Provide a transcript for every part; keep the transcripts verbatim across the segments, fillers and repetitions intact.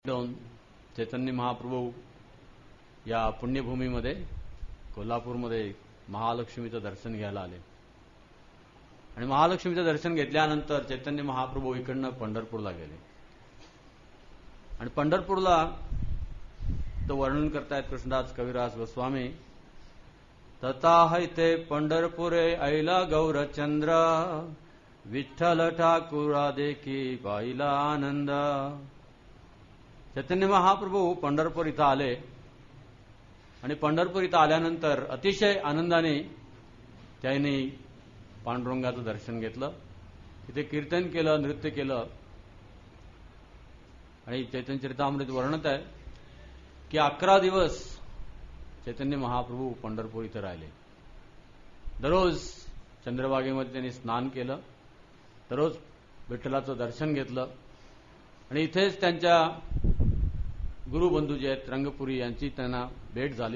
दोन चैतन्य महाप्रभू या पुण्यभूमीमध्ये कोल्हापूरमध्ये महालक्ष्मीचं दर्शन घ्यायला आले आणि महालक्ष्मीचं दर्शन घेतल्यानंतर चैतन्य महाप्रभू इकडनं पंढरपूरला गेले आणि पंढरपूरला तो वर्णन करतायत कृष्णदास कविराज गोस्वामी. तथा हैते पंढरपुरे ऐला गौरचंद्र विठ्ठल ठाकुरा देखी पाहिला आनंद. चैतन्य महाप्रभू पंढरपूर इथं आले आणि पंढरपूर इथं आल्यानंतर अतिशय आनंदाने त्यांनी पांडुरंगाचं दर्शन घेतलं. तिथे कीर्तन केलं, नृत्य केलं आणि चैतन्य चरितामृत वर्णत आहे की अकरा दिवस चैतन्य महाप्रभू पंढरपूर इथं राहिले. दररोज चंद्रभागेमध्ये त्यांनी स्नान केलं, दररोज विठ्ठलाचं दर्शन घेतलं आणि इथेच त्यांच्या गुरुबंधू जे आहेत रंगपुरी यांची त्यांना भेट झाली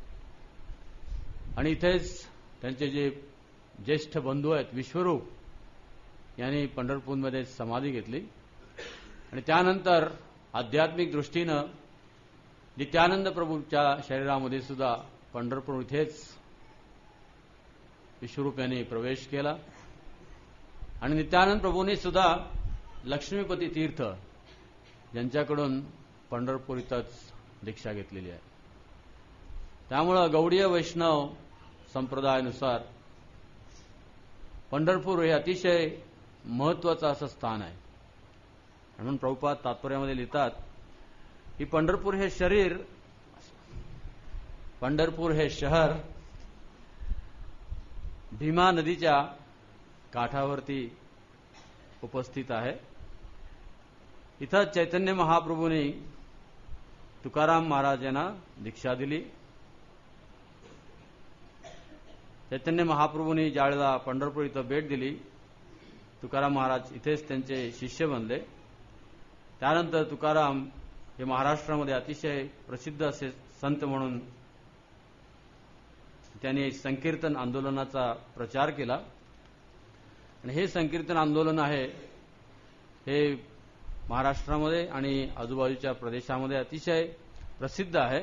आणि इथेच त्यांचे जे ज्येष्ठ बंधू आहेत विश्वरूप यांनी पंढरपूरमध्ये समाधी घेतली आणि त्यानंतर आध्यात्मिक दृष्टीनं नित्यानंद प्रभूच्या शरीरामध्ये सुद्धा पंढरपूर इथेच विश्वरूप यांनी प्रवेश केला आणि नित्यानंद प्रभूंनी सुद्धा लक्ष्मीपती तीर्थ यांच्याकडून पंढरपूर इथंच दीक्षा घेतलेली आहे. त्यामुळं गौडीय वैष्णव संप्रदायानुसार पंढरपूर हे अतिशय महत्वाचं असं स्थान आहे. म्हणून प्रभुपाद तात्पर्यामध्ये लिहितात की पंढरपूर हे शरीर, पंढरपूर हे शहर भीमा नदीच्या काठावरती उपस्थित आहे. इथं चैतन्य महाप्रभूंनी तुकाराम महाराजांना दीक्षा दिली. चैतन्य महाप्रभूंनी ज्यावेळेला पंढरपूर इथं भेट दिली, तुकाराम महाराज इथेच त्यांचे शिष्य बनले. त्यानंतर तुकाराम हे महाराष्ट्रामध्ये अतिशय प्रसिद्ध असे संत म्हणून त्यांनी संकीर्तन आंदोलनाचा प्रचार केला आणि हे संकीर्तन आंदोलन आहे हे महाराष्ट्रामध्ये आणि आजूबाजूच्या प्रदेशामध्ये अतिशय प्रसिद्ध आहे.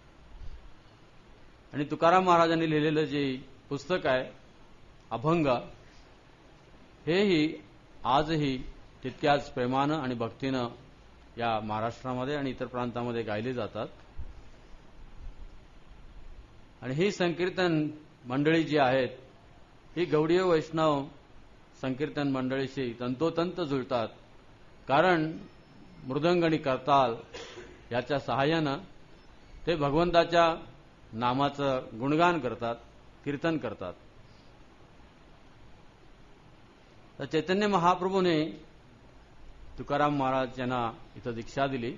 आणि तुकाराम महाराजांनी लिहिलेलं जे पुस्तक आहे अभंग, हेही आजही तितक्याच प्रेमानं आणि भक्तीनं या महाराष्ट्रामध्ये आणि इतर प्रांतामध्ये गायले जातात. आणि ही संकीर्तन मंडळी जी आहेत ही गौडीय वैष्णव संकीर्तन मंडळीशी तंतोतंत जुळतात. कारण मृदंग आणि करताल याच्या सहाय्यानं ते भगवंताच्या नामाचं गुणगान करतात, कीर्तन करतात. तर चैतन्य महाप्रभूने तुकाराम महाराज यांना इथं दीक्षा दिली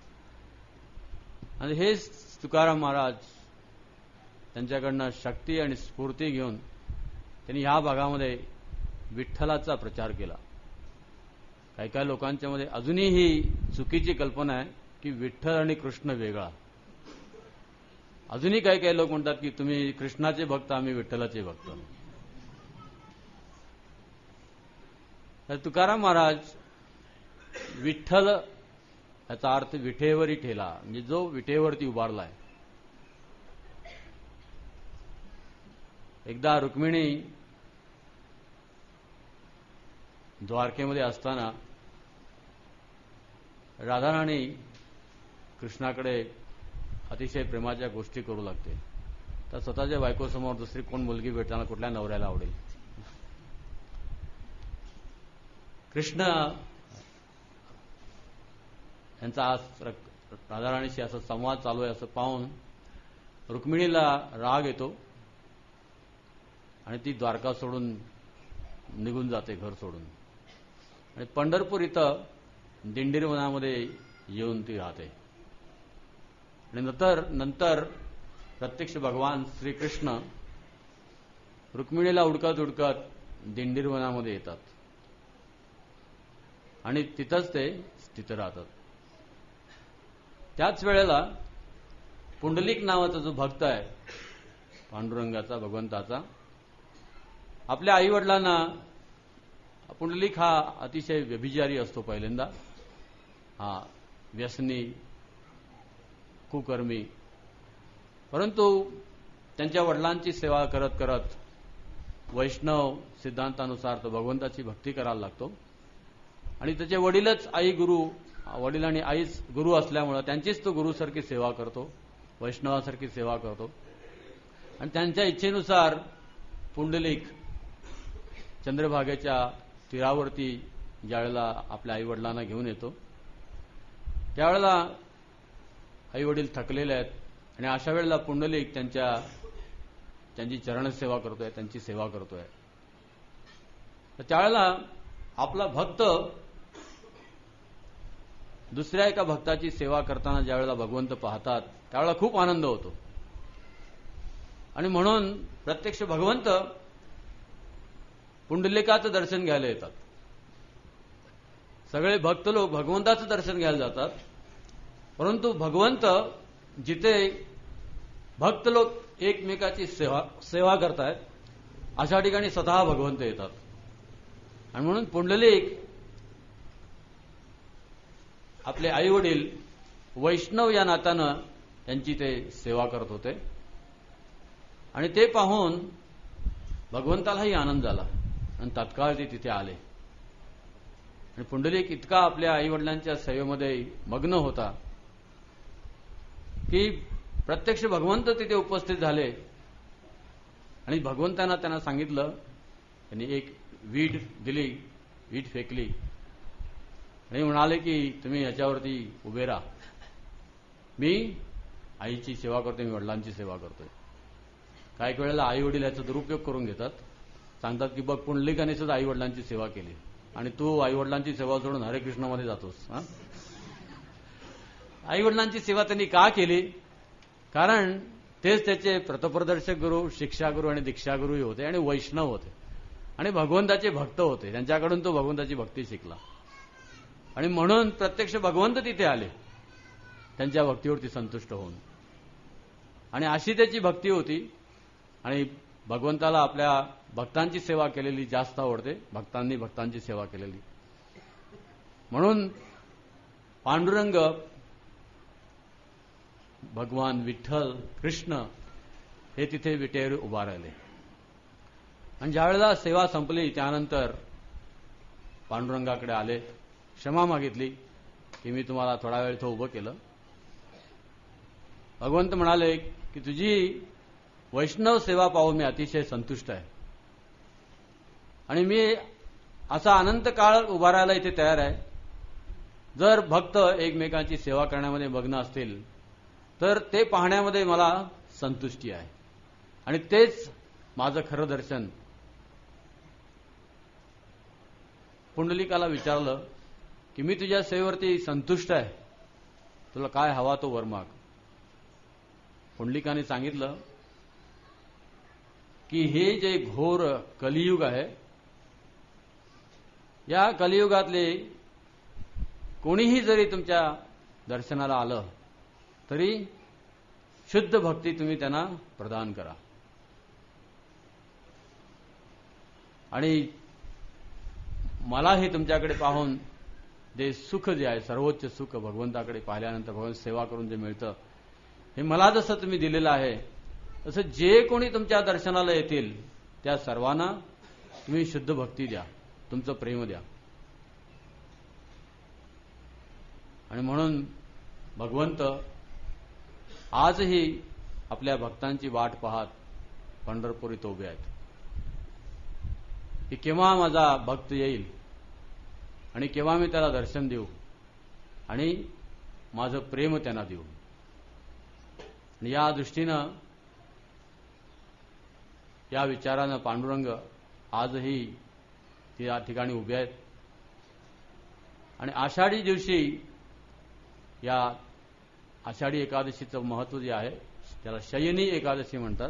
आणि हेच तुकाराम महाराज त्यांच्याकडनं शक्ती आणि स्फूर्ती घेऊन त्यांनी ह्या भागामध्ये विठ्ठलाचा प्रचार केला. काही काही लोकांच्या मध्ये अजूनही ही चुकीची कल्पना आहे की विठ्ठल आणि कृष्ण वेगळा. अजूनही काही काही लोक म्हणतात की तुम्ही कृष्णाचे भक्त, आम्ही विठ्ठलाचे भक्त. तर तुकाराम महाराज विठ्ठल याचा अर्थ विठेवरी ठेला, म्हणजे जो विठेवरती उभारलाय. एकदा रुक्मिणी द्वारकेमध्ये असताना राधाराणी कृष्णाकडे अतिशय प्रेमाच्या गोष्टी करू लागते. तर स्वतःच्या बायकोसमोर दुसरी कोण मुलगी भेटताना कुठल्या नवऱ्याला आवडेल. कृष्ण यांचा आज राधाराणीशी असा संवाद चालू आहे असं पाहून रुक्मिणीला राग येतो आणि ती द्वारका सोडून निघून जाते, घर सोडून. आणि पंढरपूर इथं दिंडीरवनामध्ये येऊन ती राहते. आणि नंतर नंतर प्रत्यक्ष भगवान श्रीकृष्ण रुक्मिणीला उडकत उडकत दिंडीरवनामध्ये येतात आणि तिथंच ते स्थित राहतात. त्याच वेळेला पुंडलिक नावाचा जो भक्त आहे पांडुरंगाचा, भगवंताचा, आपल्या आईवडिलांना, पुंडलिक हा अतिशय व्यभिचारी असतो पहिल्यांदा, हा व्यसनी, कुकर्मी, परंतु त्यांच्या वडिलांची सेवा करत करत वैष्णव सिद्धांतानुसार तो भगवंताची भक्ती करायला लागतो. आणि त्याचे वडीलच आई गुरु, वडील आणि आईच गुरु असल्यामुळे त्यांचीच तो गुरुसारखी सेवा करतो, वैष्णवासारखी सेवा करतो. आणि त्यांच्या इच्छेनुसार पुंडलिक चंद्रभागेच्या तीरावरती ज्यावेळेला आपल्या आईवडिलांना घेऊन येतो, त्यावेळेला आईवडील थकलेले आहेत आणि अशा वेळेला पुंडलिक त्यांच्या त्यांची चरणसेवा करतोय, त्यांची सेवा करतोय. तर त्यावेळेला आपला भक्त दुसऱ्या एका भक्ताची सेवा करताना ज्यावेळेला भगवंत पाहतात त्यावेळेला खूप आनंद होतो. आणि म्हणून प्रत्यक्ष भगवंत पुंडलिकाचं दर्शन घ्यायला येतात. सगळे भक्त लोक भगवंताचं दर्शन घ्यायला जातात, परंतु भगवंत जिथे भक्त लोक एकमेकाची सेवा सेवा करतायत अशा ठिकाणी स्वतः भगवंत येतात. आणि म्हणून पुंडलिक आपले आई वडील वैष्णव या नात्यानं त्यांची ते सेवा करत होते. आणि ते पाहून भगवंतालाही आनंद झाला आणि तात्काळ ते तिथे आले. आणि पुंडलिक इतका आपल्या आईवडिलांच्या सेवेमध्ये मग्न होता की प्रत्यक्ष भगवंत तिथे उपस्थित झाले. आणि भगवंतांना त्यांना सांगितलं, त्यांनी एक वीट दिली, वीट फेकली आणि म्हणाले की तुम्ही याच्यावरती उभे राहा, मी आईची सेवा करतोय, मी वडिलांची सेवा करतोय. काही वेळेला आई वडील याचा दुरुपयोग करून घेतात, सांगतात की बघ पुंडलिकाने सुद्धा आई वडिलांची सेवा केली आणि तू आई वडिलांची सेवा सोडून हरे कृष्णामध्ये जातोस. आई वडिलांची सेवा त्यांनी का केली? कारण तेच त्याचे प्रतप्रदर्शक गुरु, शिक्षागुरु आणि दीक्षागुरूही होते आणि वैष्णव होते आणि भगवंताचे भक्त होते. त्यांच्याकडून तो भगवंताची भक्ती शिकला. आणि म्हणून प्रत्यक्ष भगवंत तिथे आले त्यांच्या भक्तीवरती संतुष्ट होऊन. आणि अशी त्याची भक्ती होती. आणि भगवंताला आपल्या भक्तांची सेवा केलेली जास्त आवडते, भक्तांनी भक्तांची सेवा केलेली. म्हणून पांडुरंग, भगवान विठ्ठल, कृष्ण हे तिथे विटेवर उभा राहिले. आणि ज्यावेळेला सेवा संपली त्यानंतर पांडुरंगाकडे आले, क्षमा मागितली की मी तुम्हाला थोडा वेळ इथं उभं केलं. भगवंत म्हणाले की तुझी वैष्णव सेवा पाहून मी अतिशय संतुष्ट आहे आणि मी असा अनंत काळ उभा राहायला इथे तयार आहे. जर भक्त एकमेकांची सेवा करण्यामध्ये मग्न असतील तर ते पाहण्यामध्ये मला संतुष्टी आहे आणि तेच माझं खरं दर्शन. पुंडलिकाला विचारलं की मी तुझ्या सेवेवरती संतुष्ट आहे, तुला काय हवा तो वर माग. पुंडलिकाने सांगितलं की हे जे घोर कलियुग आहे, या कलियुगातले कोणीही जरी तुमच्या दर्शनाला आलं तरी शुद्ध भक्ती तुम्ही त्यांना प्रदान करा. आणि मलाही तुमच्याकडे पाहून जे सुख जे आहे, सर्वोच्च सुख भगवंताकडे पाहिल्यानंतर भगवंत सेवा करून जे मिळतं, हे मला जसं तुम्ही दिलेलं आहे तसं जे कोणी तुमच्या दर्शनाला येतील त्या सर्वांना तुम्ही शुद्ध भक्ती द्या, तुमचं प्रेम द्या. आणि म्हणून भगवंत आजही आपल्या भक्तांची वाट पाहत पंढरपुरीत उभे आहेत की केव्हा माझा भक्त येईल आणि केव्हा मी त्याला दर्शन देऊ आणि माझं प्रेम त्यांना देऊ. आणि या दृष्टीनं, या विचारानं पांडुरंग आजही त्या ठिकाणी उभे आहेत. आणि आषाढी दिवशी, या आषाढी एकादशीचं महत्त्व जे आहे त्याला शयनी एकादशी म्हणतात.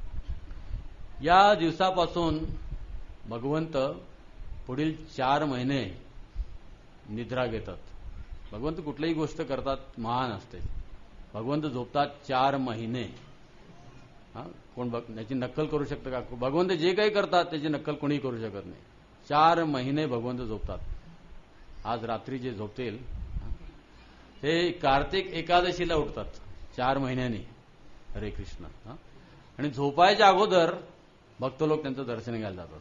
या दिवसापासून भगवंत पुढील चार महिने निद्रा घेतात. भगवंत कुठलीही गोष्ट करतात महान असते. भगवंत झोपतात चार महिने. हा, कोण याची नक्कल करू शकतं का? भगवंत जे काही करतात त्याची नक्कल कोणीही करू शकत नाही. चार महिने भगवंत झोपतात. आज रात्री जे झोपतील ते कार्तिक एकादशीला उठतात चार महिन्यांनी. हरे कृष्ण. आणि झोपायच्या अगोदर भक्त लोक त्यांचं दर्शन घ्यायला जातात.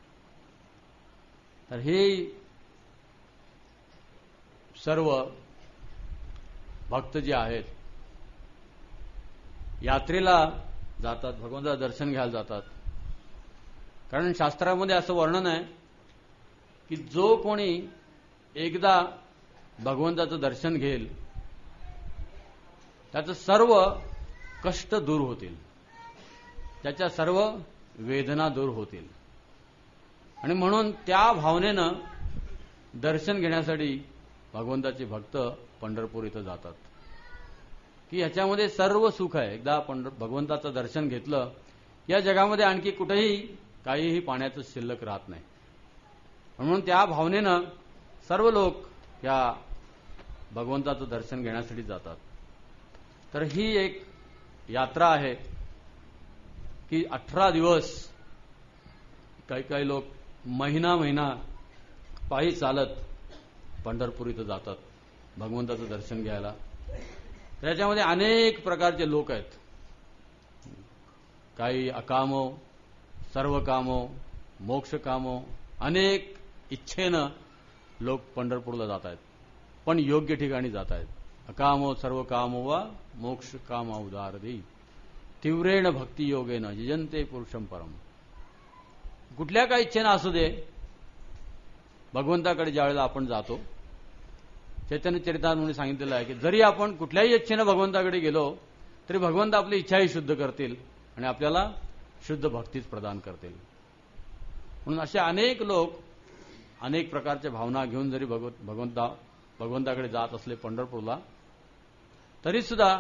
तर हे सर्व भक्त जे आहेत यात्रेला जातात, भगवंताचं दर्शन घ्यायला जातात. कारण शास्त्रामध्ये असं वर्णन आहे की जो कोणी एकदा भगवंताचं दर्शन घेईल त्याचं सर्व कष्ट दूर होतील, त्याच्या सर्व वेदना दूर होतील. आणि म्हणून त्या भावनेनं दर्शन घेण्यासाठी भगवंताचे भक्त पंढरपूर इथं जातात की ह्याच्यामध्ये सर्व सुख आहे. एकदा पंढर भगवंताचं दर्शन घेतलं या जगामध्ये आणखी कुठेही काहीही पाण्याचं शिल्लक राहत नाही. म्हणून त्या भावनेनं सर्व लोक या भगवंताचं दर्शन घेण्यासाठी जातात. तर ही एक यात्रा आहे की अठरा दिवस काही काही लोक महिना महिना पायी चालत पंढरपूर इथं जातात भगवंताचं दर्शन घ्यायला. त्याच्यामध्ये अनेक प्रकारचे लोक आहेत. काही अकामो, सर्व कामो, मोक्ष कामो, अनेक इच्छेनं लोक पंढरपूरला जात आहेत, पण योग्य ठिकाणी जात आहेत. अकामो सर्व कामो वा मोक्ष कामा उदारदी तीव्रेण भक्ती योगेन जिजंते पुरुषम परम. कुठल्या काही इच्छेनं असू दे, भगवंताकडे ज्यावेळेला आपण जातो, चैतन्य चरितामृतात सांगितलेलं आहे की जरी आपण कुठल्याही इच्छेनं भगवंताकडे गेलो तरी भगवंत आपली इच्छाही शुद्ध करतील आणि आपल्याला शुद्ध भक्तीच प्रदान करतील. म्हणून असे अनेक लोक अनेक प्रकारच्या भावना घेऊन जरी भगवंत भगवंता भगवंताकडे जात असले पंढरपूरला, तरी सुद्धा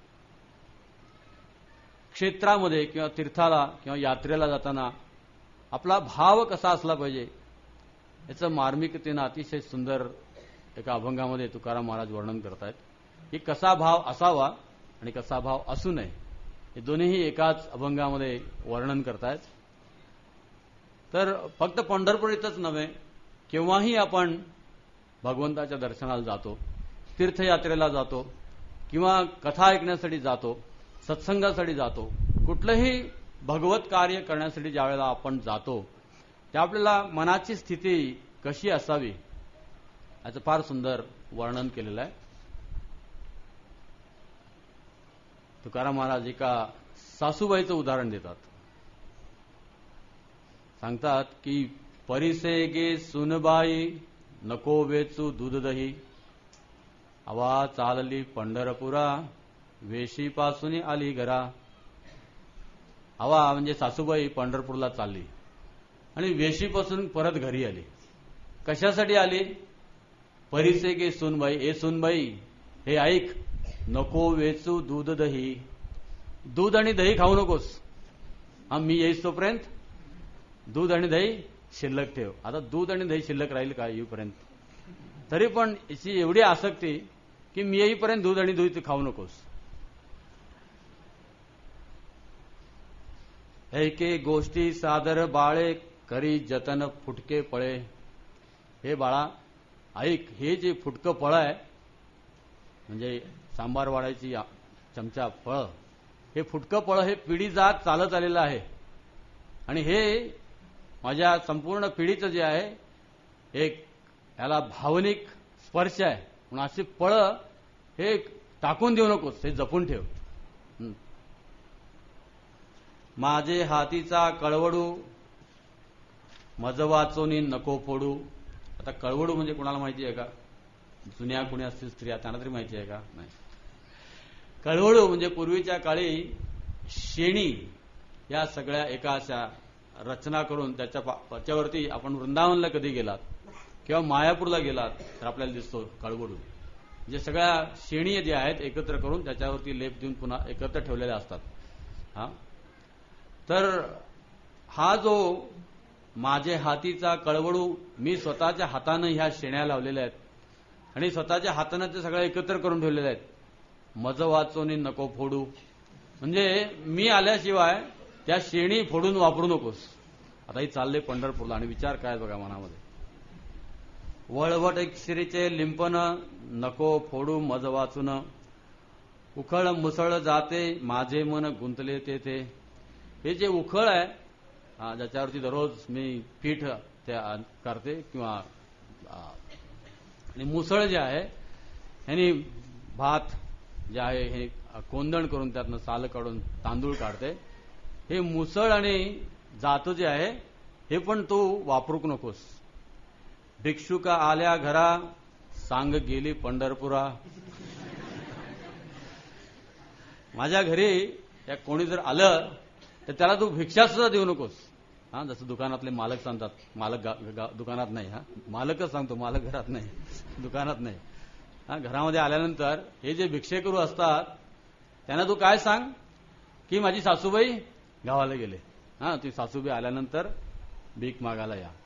क्षेत्रामध्ये किंवा तीर्थाला किंवा यात्रेला जाताना आपला भाव कसा असला पाहिजे याचं मार्मिकतेनं अतिशय सुंदर एका अभंगामध्ये तुकाराम महाराज वर्णन करतायत की कसा भाव असावा आणि कसा भाव असू नये, हे दोन्हीही एकाच अभंगामध्ये वर्णन करतायत. तर फक्त पंढरपूर इथंच नव्हे, केव्हाही आपण भगवंताच्या दर्शनाला जातो, तीर्थयात्रेला जातो किंवा कथा ऐकण्यासाठी जातो, सत्संगासाठी जातो, कुठलंही भगवत कार्य करण्यासाठी ज्यावेळेला आपण जातो त्या आपल्याला मनाची स्थिती कशी असावी याचं फार सुंदर वर्णन केलेलं आहे. तुकाराम महाराज एका सासूबाईचं उदाहरण देतात. सांगतात की परिसे गे सुनबाई नको वेचू दूध दही, आवा चालली पंढरपुरा वेशीपासून आली घरा. आवा म्हणजे सासूबाई पंढरपूरला चालली आणि वेशीपासून परत घरी आली. कशासाठी आली? परिसे गे सुनबाई, ए सुनबाई हे ऐक, नको वेचू दूध दही, दूध आणि दही खाऊ नकोस. हा मी येईस तोपर्यंत दूध आणि दही शिल्लक ठेव. आता दूध आणि दही शिल्लक राहील का येईपर्यंत? तरी पण याची एवढी आसक्ती की मी येईपर्यंत दूध आणि दूध खाऊ नकोस. ऐके गोष्टी सादर बाळे करी जतन फुटके पळे. हे बाळा ऐक, हे जे फुटकं फळ आहे म्हणजे सांबार वाढायची चमचा फळ, हे फुटकं फळ हे पिढी जात चालत आलेलं आहे आणि हे माझ्या संपूर्ण पिढीचं जे आहे एक याला भावनिक स्पर्श आहे. म्हणून अशी फळं हे टाकून देऊ नकोस, हे जपून ठेव. माझे हातीचा कळवडू मज वाचोनी नको फोडू. आता कळवडू म्हणजे कोणाला माहिती आहे का? जुन्या कुणी असतील स्त्रिया त्यांना तरी माहिती आहे का? नाही. कळवडू म्हणजे पूर्वीच्या काळी शेणी या सगळ्या एका अशा रचना करून त्याच्या त्याच्यावरती आपण वृंदावनला कधी गेलात किंवा मायापूरला गेलात तर आपल्याला दिसतो कळवडू. म्हणजे सगळ्या शेणी ज्या आहेत एकत्र करून त्याच्यावरती लेप देऊन पुन्हा एकत्र ठेवलेल्या असतात. हा तर हा जो माझे हातीचा कळवडू, मी स्वतःच्या हातानं ह्या शेण्या लावलेल्या आहेत आणि स्वतःच्या हातानं ते सगळं एकत्र करून ठेवलेले आहेत. मज वाचोनी नको फोडू म्हणजे मी आल्याशिवाय त्या शेणी फोडून वापरू नकोस. आता ही चालले पंढरपूरला आणि विचार काय बघा मनामध्ये. वळवट श्रीचे लिंपन नको फोडू मज वाचून उखळ मुसळ जाते माझे मन गुंतले तेथे. हे जे उखळ आहे ज्याच्यावरती दररोज मी पीठ त्या करते किंवा आणि मुसळ जे आहे ह्यानी भात जे आहे हे कोंदण करून त्यातनं साल काढून तांदूळ काढते. हे मुसळ आणि जात जे आहे हे पण तू वापरूक नकोस. भिक्षुका आल्या घरा सांग गेली पंढरपुरा. माझ्या घरी या कोणी जर आलं तर त्याला तू भिक्षा सुद्धा देऊ नकोस. हा जसं दुकानातले मालक सांगतात, मालक दुकानात नाही, हा मालकच सांगतो, मालक घरात नाही, दुकानात नाही. हा घरामध्ये आल्यानंतर हे जे भिक्षेकरू असतात त्यांना तू काय सांग की माझी सासूबाई गावाला गेले. हा ती सासूबाई आल्यानंतर भीक मागायला या.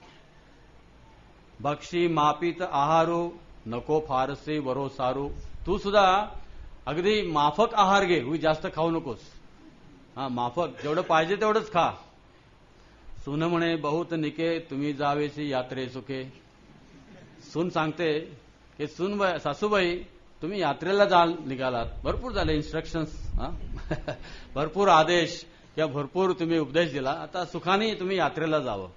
भक्षी मापित आहारू नको फारसे वरो सारू. तू सुद्धा अगदी माफक आहार घे, उगी जास्त खाऊ नकोस. हा माफक जेवढं पाहिजे तेवढंच खा. सुन म्हणे बहुत निके तुम्ही जावेसी यात्रे सुखे. सून सांगते की सून सासूबाई तुम्ही यात्रेला जा निघालात, भरपूर झाले इन्स्ट्रक्शन्स, भरपूर आदेश किंवा भरपूर तुम्ही उपदेश दिला, आता सुखाने तुम्ही यात्रेला जावं.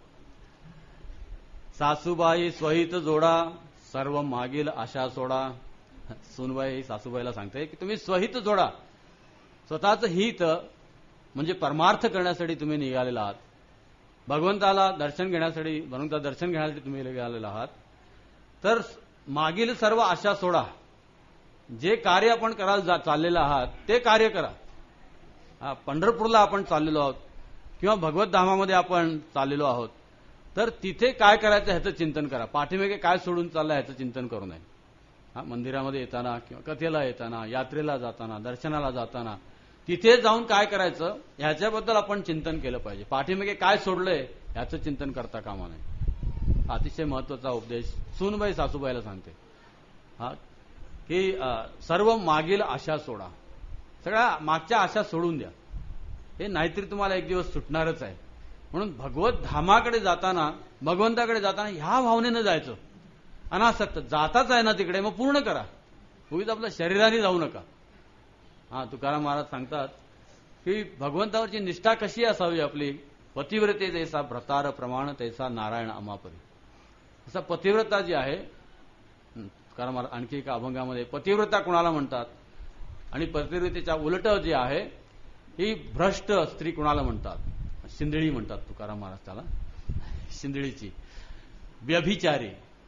सासूबाई स्वहित जोडा सर्व मागील आशा सोडा. सूनबाई सासूबाईला सांगते की तुम्ही स्वहित जोडा, स्वतःचं हित म्हणजे परमार्थ करण्यासाठी तुम्ही निघालेला आहात. भगवंताला दर्शन घेण्यासाठी, भगवंता दर्शन घेण्यासाठी तुम्ही निघालेला आहात. तर मागील सर्व आशा सोडा. जे कार्य आपण करायला चाललेलं आहात ते कार्य करा. पंढरपूरला आपण चाललेलो आहोत किंवा भगवत धामामध्ये आपण चाललेलो आहोत, तर तिथे काय करायचं ह्याचं चिंतन करा. पाठीमागे काय सोडून चाललंय ह्याचं चिंतन करू नये. हा मंदिरामध्ये येताना किंवा कथेला येताना, यात्रेला जाताना, दर्शनाला जाताना तिथे जाऊन काय करायचं ह्याच्याबद्दल आपण चिंतन केलं पाहिजे. पाठीमागे काय सोडलंय ह्याचं चिंतन करता कामा नये. अतिशय महत्वाचा उपदेश सूनबाई सासूबाईला सांगते हा की सर्व मागील आशा सोडा. सगळ्या मागच्या आशा सोडून द्या. हे नाहीतरी तुम्हाला एक दिवस सुटणारच आहे. म्हणून भगवत धामाकडे जाताना, भगवंताकडे जाताना ह्या भावनेनं जायचं. अनासक्त जाताच आहे ना तिकडे, मग पूर्ण करा. उगीच आपल्या शरीराने जाऊ नका. हा तुकाराम महाराज सांगतात की भगवंतावरची निष्ठा कशी असावी आपली. पतिव्रते जैसा भ्रतार प्रमाण तैसा नारायण अमापरी. असा पतिव्रता जी आहे, तुकाराम महाराज आणखी एका अभंगामध्ये पतिव्रता कुणाला म्हणतात आणि पतिव्रतेच्या उलट जी आहे ही भ्रष्ट स्त्री कुणाला म्हणतात. शिंदळी म्हणतात तुकाराम महाराज त्याला, शिंदळीची. व्यभिचारी.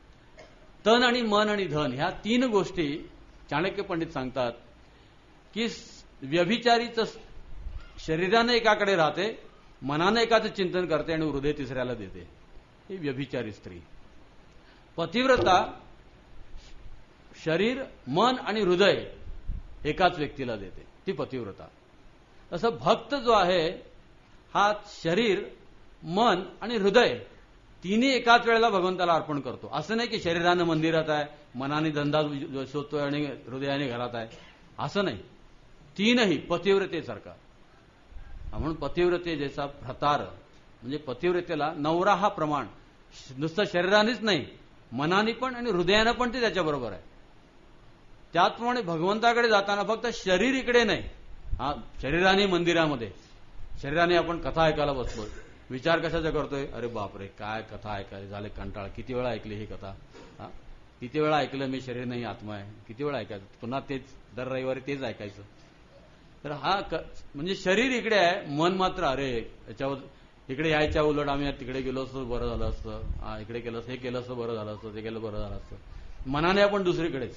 तन आणि मन आणि धन ह्या तीन गोष्टी चाणक्य पंडित सांगतात की व्यभिचारीचं शरीराने एकाकडे राहते, मनाने एकाचं चिंतन करते आणि हृदय तिसऱ्याला देते. ही व्यभिचारी स्त्री. पतिव्रता शरीर, मन आणि हृदय एकाच व्यक्तीला देते, ती पतिव्रता. तसं भक्त जो आहे हा शरीर, मन आणि हृदय तिन्ही एकाच वेळेला भगवंताला अर्पण करतो. असं नाही की शरीरानं मंदिरात आहे, मनाने धंदा शोधतोय आणि हृदयाने घरात आहे, असं नाही. तीनही पतिव्रतेसारखा. म्हणून पतिव्रते जैसा भ्रतार म्हणजे पतिव्रतेला नवरा हा प्रमाण. नुसतं शरीरानेच नाही, मनाने पण आणि हृदयानं पण ते त्याच्याबरोबर आहे. त्याचप्रमाणे भगवंताकडे जाताना फक्त शरीर इकडे नाही, हा शरीराने मंदिरामध्ये, शरीराने आपण कथा ऐकायला बसलो, विचार कशाचा करतोय, अरे बापरे काय कथा ऐकायला झाले, कंटाळ, किती वेळा ऐकली ही कथा, हा किती वेळा ऐकलं मी, शरीर नाही आत्मा आहे, किती वेळा ऐकायचं, पुन्हा तेच दर रविवारी तेच ऐकायचं. तर हा म्हणजे शरीर इकडे आहे, मन मात्र अरे याच्यावर इकडे यायच्या उलट आम्ही तिकडे गेलो असतो बरं झालं असतं, हा इकडे केलं हे केलं असतं बरं झालं असतं, ते केलं बरं झालं असतं. मनाने आपण दुसरीकडेच.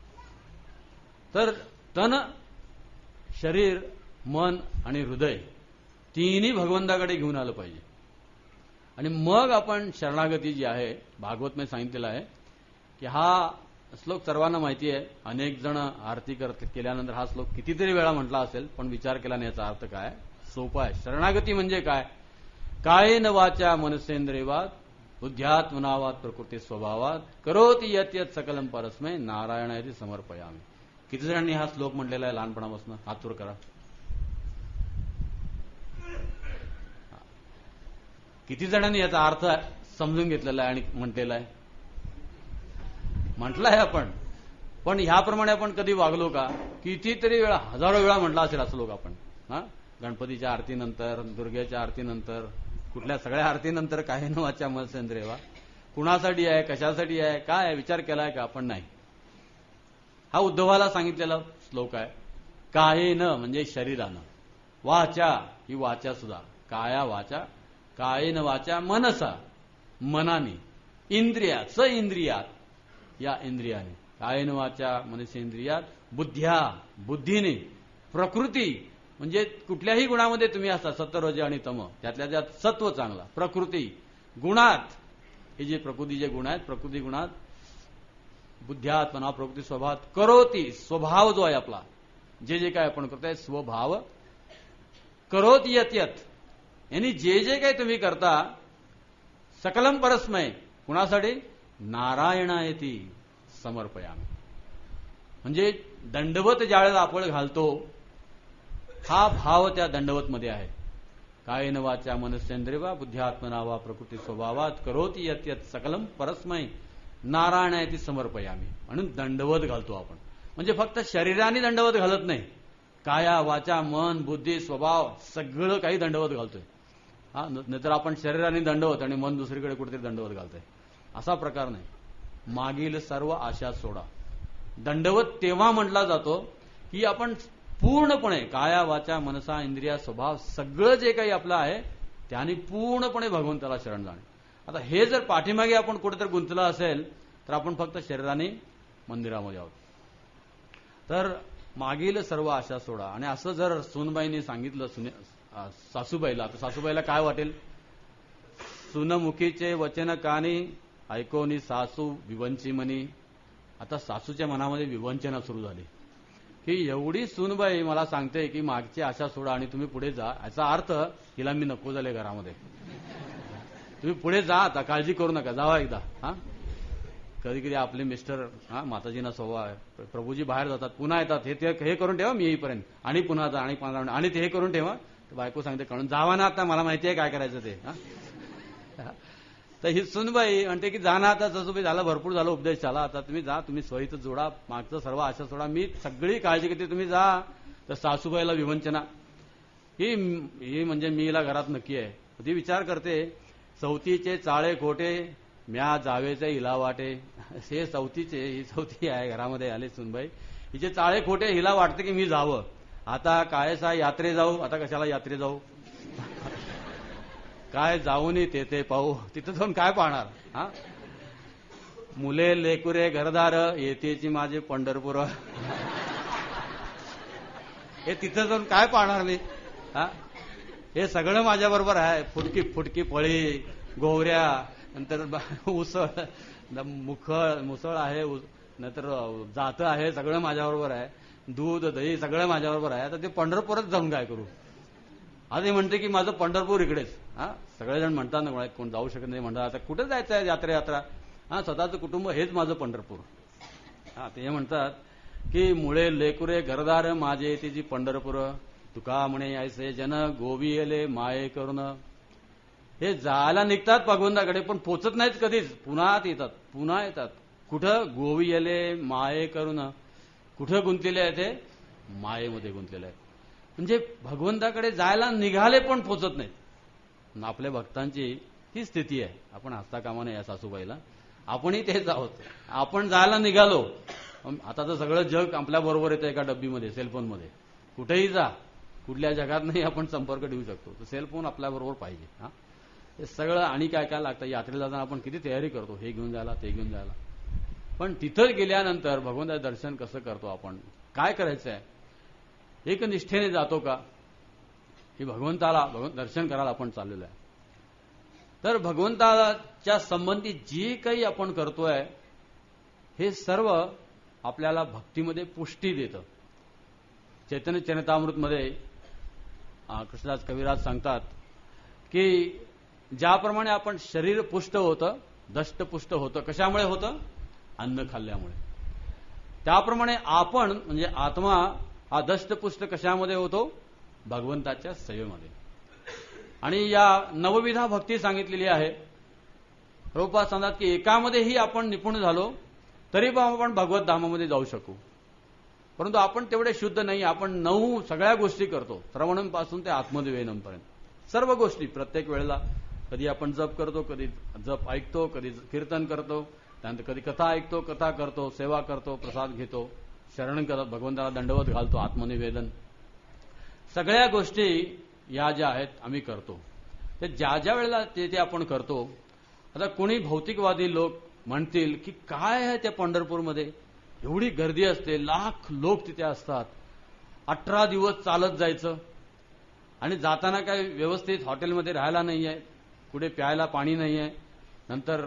तर तन, शरीर, मन आणि हृदय तिन्ही भगवंताकडे घेऊन आलं पाहिजे. आणि मग आपण शरणागती जी आहे, भागवत मध्ये सांगितलेलं आहे की हा श्लोक सर्वांना माहिती आहे. अनेक जण आरती करत केल्यानंतर हा श्लोक कितीतरी वेळा म्हटला असेल, पण विचार केला नाही याचा अर्थ काय. सोपा आहे. शरणागती म्हणजे काय. कायेन वाचा मनसेंद्रियात बुद्ध्यात्मनावात प्रकृती स्वभावात करोति यत यत सकलम परस्मै नारायणायती समर्पयामी. किती जणांनी हा श्लोक म्हटलेला आहे लहानपणापासून, हात वर करा. किती जणांनी याचा अर्थ समजून घेतलेला आहे आणि म्हटलेला आहे. म्हटलंय आपण, पण ह्याप्रमाणे आपण कधी वागलो का? कितीतरी वेळा, हजारो वेळा म्हटलं असेल असं लोक आपण. हा गणपतीच्या आरतीनंतर, दुर्गेच्या आरतीनंतर, कुठल्या सगळ्या आरतीनंतर काय न वाचा मनसेंद्रिय वा, कुणासाठी आहे, कशासाठी आहे, काय विचार केलाय का आपण? नाही. हा उद्धवाला सांगितलेला श्लोक आहे. कायेन म्हणजे शरीरानं, वाचा ही वाचा सुद्धा, काया वाचा, कायेन वाचा मनसा मनाने, इंद्रियात स इंद्रियात या इंद्रियाने, कायेन वाचा मनसेंद्रियात, बुद्ध्या बुद्धीने, प्रकृती म्हणजे कुठल्याही गुणामध्ये तुम्ही असता, सत्वरज आणि तम, त्यातल्या त्यात सत्व चांगला, प्रकृती गुणात, हे जे प्रकृतीचे गुण आहेत, प्रकृती गुणात, बुद्ध्यात्मना प्रकृती स्वभावात, करोती स्वभाव जो आहे आपला, जे जे काय आपण करताय स्वभाव, करोती यत यत यांनी जे जे काही तुम्ही करता, सकलम परस्मय कुणासाठी? नारायणायती समर्पयामी. म्हणजे दंडवत ज्यावेळेस आपण घालतो, हा भाव त्या दंडवत मध्ये आहे. कायेन वाचा मनसेंद्रिय वा, बुद्ध्यात्मना वा प्रकृती स्वभावात, करोती यत यत सकलम परस्मय नारायणायती समर्पयामी. म्हणून दंडवत घालतो आपण. म्हणजे फक्त शरीराने दंडवत घालत नाही, काया वाचा मन बुद्धी स्वभाव सगळं काही दंडवत घालतोय. हा नाहीतर आपण शरीराने दंडवत आणि मन दुसरीकडे कुठेतरी दंडवत घालतोय, असा प्रकार नाही. मागील सर्व आशा सोडा. दंडवत तेव्हा म्हटला जातो की आपण पूर्णपणे काया वाचा मनसा इंद्रिया स्वभाव सगळं जे काही आपलं आहे त्याने पूर्णपणे भगवंताला शरण जाणे. आता हे जर पाठीमागे आपण कुठेतरी गुंतलं असेल तर आपण फक्त शरीराने मंदिरामध्ये आहोत. तर मागील सर्व आशा सोडा. आणि असं जर सुनबाईंनी सांगितलं सुने सासूबाईला, तर सासूबाईला काय वाटेल? सुनमुखीचे वचन कानी, ऐकोनी सासू विवंची मनी. आता सासूच्या मनामध्ये विवंचना सुरू झाली की एवढी सुनबाई मला सांगते की मागची आशा सोडा आणि तुम्ही पुढे जा. याचा अर्थ हिला मी नको झाले घरामध्ये, तुम्ही पुढे जा, आता काळजी करू नका, जावा एकदा. हा कधी कधी आपले मिस्टर हा माताजींना स्वभाव आहे, प्रभूजी बाहेर जातात पुन्हा येतात, हे ते हे करून ठेवा मी येईपर्यंत, आणि पुन्हा जा आणि पुन्हा आणि ते हे करून ठेवा. बायको सांगते कळून जावा ना, आता मला माहिती आहे काय करायचं ते. हा तर ही सुनबाई म्हणते की जा ना आता, सासूबाई झाला भरपूर झालं उपदेश झाला, आता तुम्ही जा, तुम्ही स्वयंच जोडा, मागचं सर्व आशा सोडा, मी सगळी काळजी घेते, तुम्ही जा. तर सासूबाईला विवंचना, ही ही म्हणजे मीला घरात नक्की आहे. ती विचार करते चौथीचे चाळे खोटे म्या जावेचे हिला वाटे. हे चौथीचे, ही चौथी आहे घरामध्ये आले सुनबाई, हिचे चाळे खोटे, हिला वाटते की मी जावं. आता काय सा यात्रे जाऊ, आता कशाला यात्रे जाऊ, काय जाऊन ते ते पाहू, तिथं जाऊन काय पाहणार. हा मुले लेकुरे घरदार येतेची माझे पंढरपूर, हे तिथं जाऊन काय पाहणार मी. हा हे सगळं माझ्या बरोबर आहे, फुटकी फुटकी फळी गोवऱ्या, नंतर उसळ मुखळ मुसळ आहे, नंतर जातं आहे, सगळं माझ्याबरोबर आहे, दूध दही सगळं माझ्याबरोबर आहे. आता ते पंढरपूरच जाऊन काय करू. आता म्हणते की माझं पंढरपूर इकडेच. हा सगळेजण म्हणतात ना, कोण जाऊ शकत नाही म्हणतात, आता कुठे जायचं आहे यात्रा यात्रा, हा स्वतःचं कुटुंब हेच माझं पंढरपूर. हा ते म्हणतात की मुळे लेकुरे घरदार माझे तिची पंढरपूर, तुका म्हणे ऐसे जन गोवियले माये करून. हे जायला निघतात भगवंताकडे पण पोचत नाहीत कधीच, पुन्हा येतात पुन्हा येतात. कुठं? गोवियले माये करून. कुठं गुंतलेले आहे ते? मायेमध्ये गुंतलेले आहेत. म्हणजे भगवंताकडे जायला निघाले पण पोचत नाहीत. आपल्या भक्तांची ही स्थिती आहे. आपण हसता कामा नये या सासूबाईला, आपणही तेच आहोत. आपण जायला निघालो, आता तर सगळं जग आपल्या बरोबर येतं एका डब्बीमध्ये, सेलफोनमध्ये. कुठेही जा, कुठल्या जगात नाही आपण संपर्क ठेवू शकतो, तर सेलफोन आपल्या बरोबर पाहिजे. हा हे सगळं आणि काय काय लागतं. यात्रेला जाताना आपण किती तयारी करतो, हे घेऊन जायला ते घेऊन जायला. पण तिथं गेल्यानंतर भगवंताचं दर्शन कसं करतो आपण, काय करायचं आहे, एक निष्ठेने जातो का, हे भगवंताला भगवंत दर्शन करायला आपण चाललेलो आहे. तर भगवंताच्या संबंधी जे काही आपण करतोय हे सर्व आपल्याला भक्तीमध्ये पुष्टी देतं. चैतन्य चरितामृतमध्ये कृष्णदास कविराज सांगतात की ज्याप्रमाणे आपण शरीर पुष्ट होतं, दष्टपुष्ट होतं, कशामुळे होतं? अन्न खाल्ल्यामुळे. त्याप्रमाणे आपण म्हणजे आत्मा हा दष्टपुष्ट कशामध्ये होतो? भगवंताच्या सेवेमध्ये. आणि या नवविधा भक्ती सांगितलेली आहे. प्रभुपाद सांगतात की एकामध्येही आपण निपुण झालो तरी पण आपण भगवत धामामध्ये जाऊ शकू. परंतु आपण तेवढे शुद्ध नाही. आपण नऊ सगळ्या गोष्टी करतो, श्रवणपासून ते आत्मनिवेदनपर्यंत सर्व गोष्टी. प्रत्येक वेळेला कधी आपण जप करतो, कधी जप ऐकतो, कधी कीर्तन करतो, त्यानंतर कधी कथा ऐकतो, कथा करतो, सेवा करतो, प्रसाद घेतो, शरण करत भगवंताला दंडवत घालतो, आत्मनिवेदन. सगळ्या गोष्टी या ज्या आहेत आम्ही करतो. ते ज्या ज्या वेळेला ते ते आपण करतो. आता कोणी भौतिकवादी लोक म्हणतील की काय आहे त्या पंढरपूरमध्ये, एवढी गर्दी असते, लाख लोक तिथे असतात, अठरा दिवस चालत जायचं आणि जाताना काही व्यवस्थित हॉटेलमध्ये राहायला नाही आहे, कुठे प्यायला पाणी नाही आहे, नंतर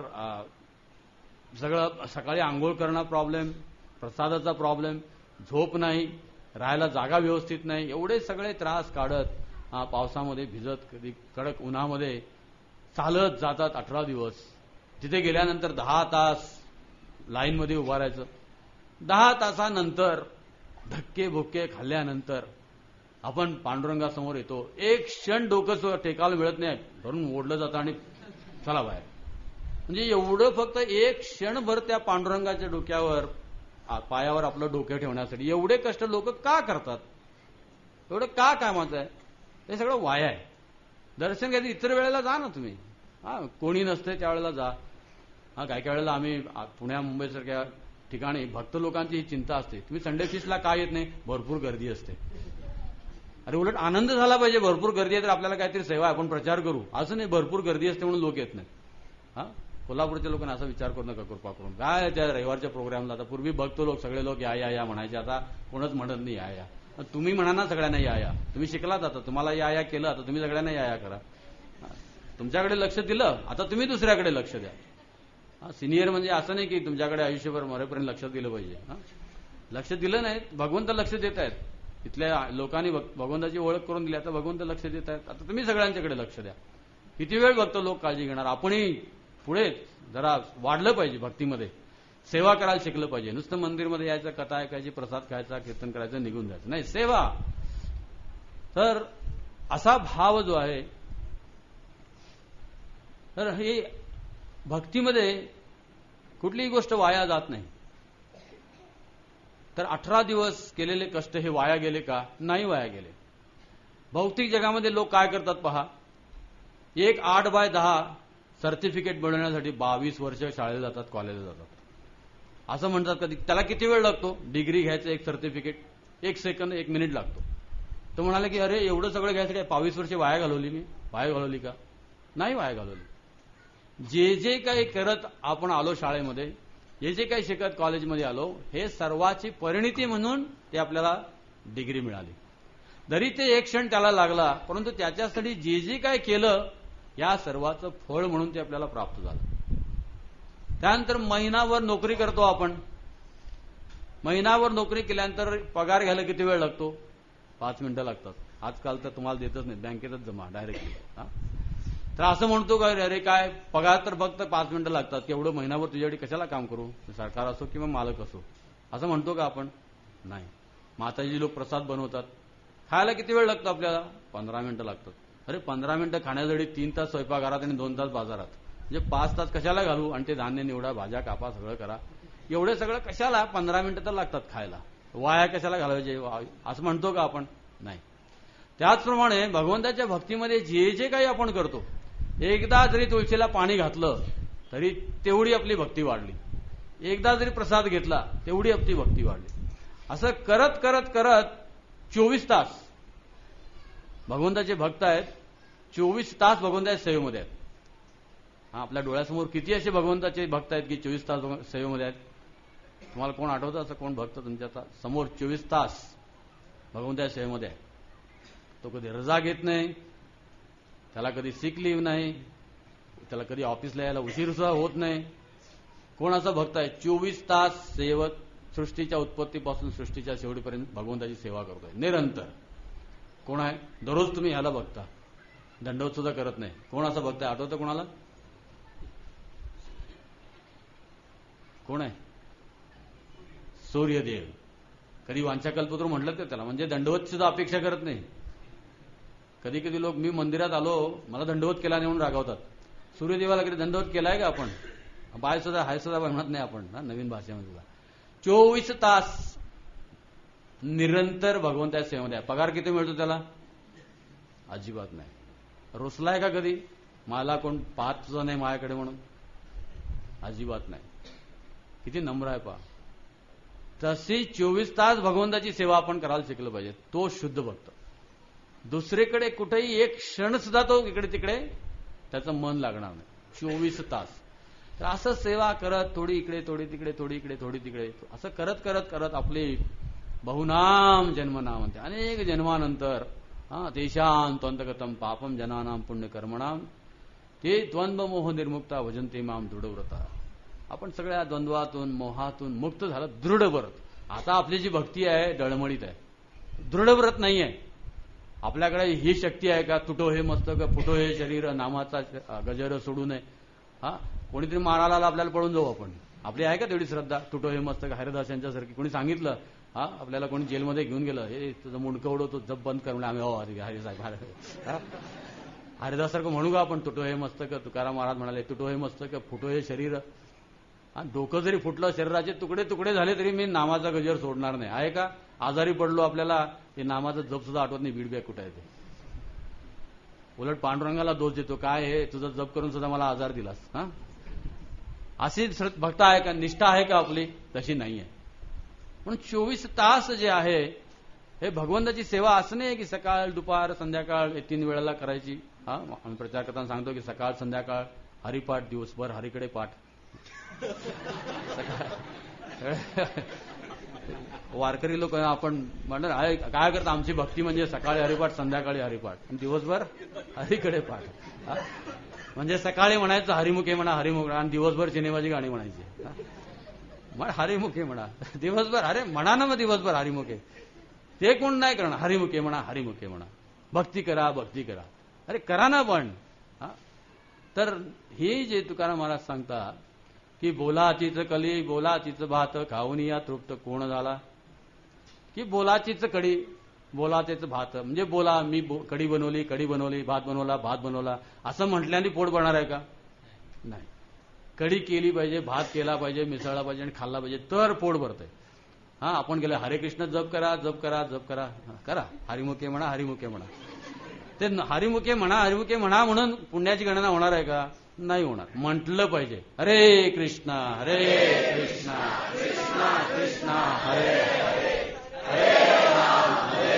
सगळं सकाळी आंघोळ करणं प्रॉब्लेम, प्रसादाचा प्रॉब्लेम, झोप नाही, राहायला जागा व्यवस्थित नाही, एवढे सगळे त्रास काढत पावसामध्ये भिजत, कधी कडक उन्हामध्ये चालत जातात अठरा दिवस. तिथे गेल्यानंतर दहा तास लाईनमध्ये उभा राहायचं. दहा तासानंतर धक्के भुक्के खाल्ल्यानंतर आपण पांडुरंगासमोर येतो. एक क्षण डोकं टेकायला मिळत नाही, धरून ओढलं जातं आणि चला बाहेर. म्हणजे एवढं फक्त एक क्षणभर त्या पांडुरंगाच्या डोक्यावर पायावर आपलं डोकं ठेवण्यासाठी एवढे कष्ट लोक का करतात? एवढं का कामाचं आहे? हे सगळं वाया आहे. दर्शन घ्यायचं इतर वेळेला जा ना तुम्ही, हा कोणी नसते त्यावेळेला जा. हा काय काय वेळेला आम्ही पुण्या मुंबईसारख्या ठिकाणी भक्त लोकांची ही चिंता असते, तुम्ही संडे फिशला का येत नाही? भरपूर गर्दी असते. अरे उलट आनंद झाला पाहिजे, भरपूर गर्दी आहे तर आपल्याला काहीतरी सेवा आपण प्रचार करू, असं नाही भरपूर गर्दी असते म्हणून लोक येत नाही. हा कोल्हापूरच्या लोकांना असा विचार करू नका कृपा करून. काय त्या रविवारच्या प्रोग्रामला आता पूर्वी भक्त लोक सगळे लोक या या या म्हणायचे, आता कोणच म्हणत नाही या या. तुम्ही म्हणा ना सगळ्यांना या या, तुम्ही शिकलात, आता तुम्हाला या या केलं, आता तुम्ही सगळ्यांना या या करा. तुमच्याकडे लक्ष दिलं, आता तुम्ही दुसऱ्याकडे लक्ष द्या. सिनियर म्हणजे असं नाही की तुमच्याकडे आयुष्यभर मरेपर्यंत लक्ष दिलं पाहिजे. लक्ष दिलं नाही, भगवंत लक्ष देत आहेत. इथल्या लोकांनी भगवंताची ओळख करून दिली, आता भगवंत लक्ष देत आहेत. आता तुम्ही सगळ्यांच्याकडे लक्ष द्या. किती वेळ भक्त लोक काळजी घेणार? आपणही पुढे जरा वाढलं पाहिजे, भक्तीमध्ये सेवा करायला शिकलं पाहिजे. नुसतं मंदिरमध्ये यायचं, कथा ऐकायची, प्रसाद खायचा, कीर्तन करायचं, निघून जायचं नाही, सेवा. तर असा भाव जो आहे, तर हे भक्तीमध्ये कुठलीही गोष्ट वाया जात नाही. तर अठरा दिवस केलेले कष्ट हे वाया गेले का? नाही वाया गेले. भौतिक जगामध्ये लोक काय करतात पहा, एक आठ बाय दहा सर्टिफिकेट मिळवण्यासाठी बावीस वर्ष शाळेला जातात, कॉलेजला जातात. असं म्हणतात कधी, त्याला किती वेळ लागतो डिग्री घ्यायचं? एक सर्टिफिकेट एक सेकंद एक मिनिट लागतो. तो म्हणाले की अरे एवढं सगळं घ्यायचं काय, बावीस वर्ष वाया घालवली मी? वाया घालवली का? नाही वाया घालवली. जे जे काही करत आपण आलो शाळेमध्ये, जे जे काही शिकत कॉलेजमध्ये आलो, हे सर्वाची परिणिती म्हणून ते आपल्याला डिग्री मिळाली. जरी ते एक क्षण त्याला लागला, परंतु त्याच्यासाठी जे जे काय केलं या सर्वाचं फळ म्हणून ते आपल्याला प्राप्त झालं. त्यानंतर महिनाभर नोकरी करतो आपण. महिनाभर नोकरी केल्यानंतर पगार घ्यायला किती वेळ लागतो? पाच मिनिटं लागतात. आजकाल तर तुम्हाला देतच नाही, बँकेतच जमा डायरेक्टली. तर असं म्हणतो का अरे काय पगार तर फक्त पाच मिनिटं लागतात, एवढं महिनाभर तुझ्याकडे कशाला काम करू, सरकार असो किंवा मालक असो, असं म्हणतो का आपण? नाही. माताजी लोक प्रसाद बनवतात, खायला किती वेळ लागतो आपल्याला? पंधरा मिनिटं लागतात. अरे पंधरा मिनिटं खाण्यासाठी तीन तास स्वयंपाकघरात आणि दोन तास बाजारात, म्हणजे पाच तास कशाला घालू? आणि ते धान्य निवडा, भाज्या कापा, सगळं करा, एवढं सगळं कशाला? पंधरा मिनिटं तर लागतात खायला, वाया कशाला घालवायचे असं म्हणतो का आपण? नाही. त्याचप्रमाणे भगवंताच्या भक्तीमध्ये जे जे काही आपण करतो, एकदा जरी तुळशीला पाणी घातलं तरी तेवढी आपली भक्ती वाढली, एकदा जरी प्रसाद घेतला तेवढी आपली भक्ती वाढली. असं करत करत करत चोवीस तास भगवंताचे भक्त आहेत, चोवीस तास भगवंताच्या सेवेमध्ये आहेत. हा आपल्या डोळ्यासमोर किती असे भगवंताचे भक्त आहेत की चोवीस तास सेवेमध्ये आहेत? तुम्हाला कोण आठवतं असं कोण भक्त तुमच्या समोर चोवीस तास भगवंताच्या सेवेमध्ये आहे? तो कधी रजा घेत नाही, त्याला कधी सिक लीव्ह नाही, त्याला कधी ऑफिसला यायला उशीर सुद्धा होत नाही. कोण असा भक्त आहे चोवीस तास सेवक, सृष्टीच्या उत्पत्तीपासून सृष्टीच्या शेवटीपर्यंत भगवंताची सेवा करतोय निरंतर? कोण आहे? दररोज तुम्ही ह्याला बघता, दंडवत सुद्धा करत नाही. कोण असा भक्त आहे? आठवतं कोणाला? कोण आहे? सूर्यदेव. कधी वांछाकल्पतरू म्हटलं का त्याला? म्हणजे दंडवत सुद्धा अपेक्षा करत नाही. कधी कधी लोक मी मंदिरात आलो मला दंडवत केला नाही म्हणून रागावतात. सूर्यदेवाला कधी दंडवत केलाय का आपण? बाय सुद्धा हाय सुद्धा म्हणत नाही आपण ना नवीन भाषेमध्ये सुद्धा. चोवीस तास निरंतर भगवंताच्या सेवेमध्ये आहे. पगार किती मिळतो त्याला? अजिबात नाही. रुसलाय का कधी? मला कोण पाहत सुद्धा नाही माझ्याकडे म्हणून? अजिबात नाही. किती नम्र आहे पहा. तशी चोवीस तास भगवंताची सेवा आपण करायला शिकलं पाहिजे. तो शुद्ध भक्त. दुसरीकडे कुठेही एक क्षण सुद्धा तो इकडे तिकडे त्याचं मन लागणार नाही. चोवीस तास तर असं सेवा करत थोडी इकडे थोडी तिकडे थोडी इकडे थोडी तिकडे असं करत करत करत आपली बहुनाम जन्मनाम म्हणते अनेक जन्मानंतर हा तेषां त्वंतगतम पापम जनानाम पुण्यकर्मणाम ते द्वंद्व मोह निर्मुक्ता भजन्ते माम दृढव्रता. आपण सगळ्या द्वंद्वातून मोहातून मुक्त झालं दृढव्रत. आता आपली जी भक्ती आहे डळमळीत आहे, दृढव्रत नाही आहे. आपल्याकडे ही शक्ती आहे का तुटो हे मस्तक फुटो हे शरीर नामाचा गजर सोडू नये. हा कोणीतरी मारायला आला आपल्याला पळून जाऊ आपण. आपली आहे का तेवढी श्रद्धा? तुटो हे मस्तक हरिदास यांच्यासारखी कोणी सांगितलं हा आपल्याला कोणी जेलमध्ये घेऊन गेलं हे तुझं मुंडकं उडवतो जप बंद करून आम्ही हो हरी साहेब हरिदासारखं म्हणू का आपण? तुटो हे मस्तक तुकाराम महाराज म्हणाले तुटो हे मस्तक फुटो हे शरीर. हा डोकं जरी फुटलं शरीराचे तुकडे तुकडे झाले तरी मी नामाचा गजर सोडणार नाही. आहे का? आजारी पडलो आपल्याला हे नामाचं जप सुद्धा आठवत नाही बीडबॅग कुठं आहे ते. उलट पांडुरंगाला दोष देतो काय हे तुझं जप करून सुद्धा मला आजार दिलास. हा अशी भक्त आहे का? निष्ठा आहे का आपली? तशी नाही आहे. म्हणून चोवीस तास जे आहे हे भगवंताची सेवा असं नाही की सकाळ दुपार संध्याकाळ हे तीन वेळेला करायची. हा आम्ही प्रचार करताना सांगतो की सकाळ संध्याकाळ हरिपाठ दिवसभर हरिकडे पाठ. वारकरी लोक आपण म्हणणार काय करता आमची भक्ती म्हणजे सकाळी हरिपाठ संध्याकाळी हरिपाठ आणि दिवसभर हरिकडे पाठ. म्हणजे सकाळी म्हणायचं हरिमुखे म्हणा हरिमुख आणि दिवसभर सिनेमाची गाणी म्हणायची. मग हरिमुखे म्हणा दिवसभर. अरे म्हणा ना मग दिवसभर हरिमुखे. ते कोण नाही करणार? हरिमुखे म्हणा हरिमुखे म्हणा. भक्ती करा भक्ती करा. अरे करा ना पण. तर हे जे तुकाराम महाराज सांगतात की बोलाचीच कली बोलाचीच भात खाऊन या तृप्त कोण झाला. की बोलाचीच कडी बोलाचेच भात म्हणजे बोला मी कडी बनवली कडी बनवली भात बनवला भात बनवला असं म्हटल्याने पोट भरणार आहे का? नाही. कडी केली पाहिजे भात केला पाहिजे मिसळला पाहिजे आणि खाल्ला पाहिजे तर पोट भरतंय. हा आपण गेलं हरे कृष्ण जप करा जप करा जप करा करा हरिमुखे म्हणा हरिमुखे म्हणा. ते हरिमुखे म्हणा हरिमुखे म्हणा म्हणून पुण्याची गणना होणार आहे का? नाही होणार. म्हटलं पाहिजे हरे कृष्णा हरे कृष्णा कृष्णा कृष्णा हरे हरे हरे राम हरे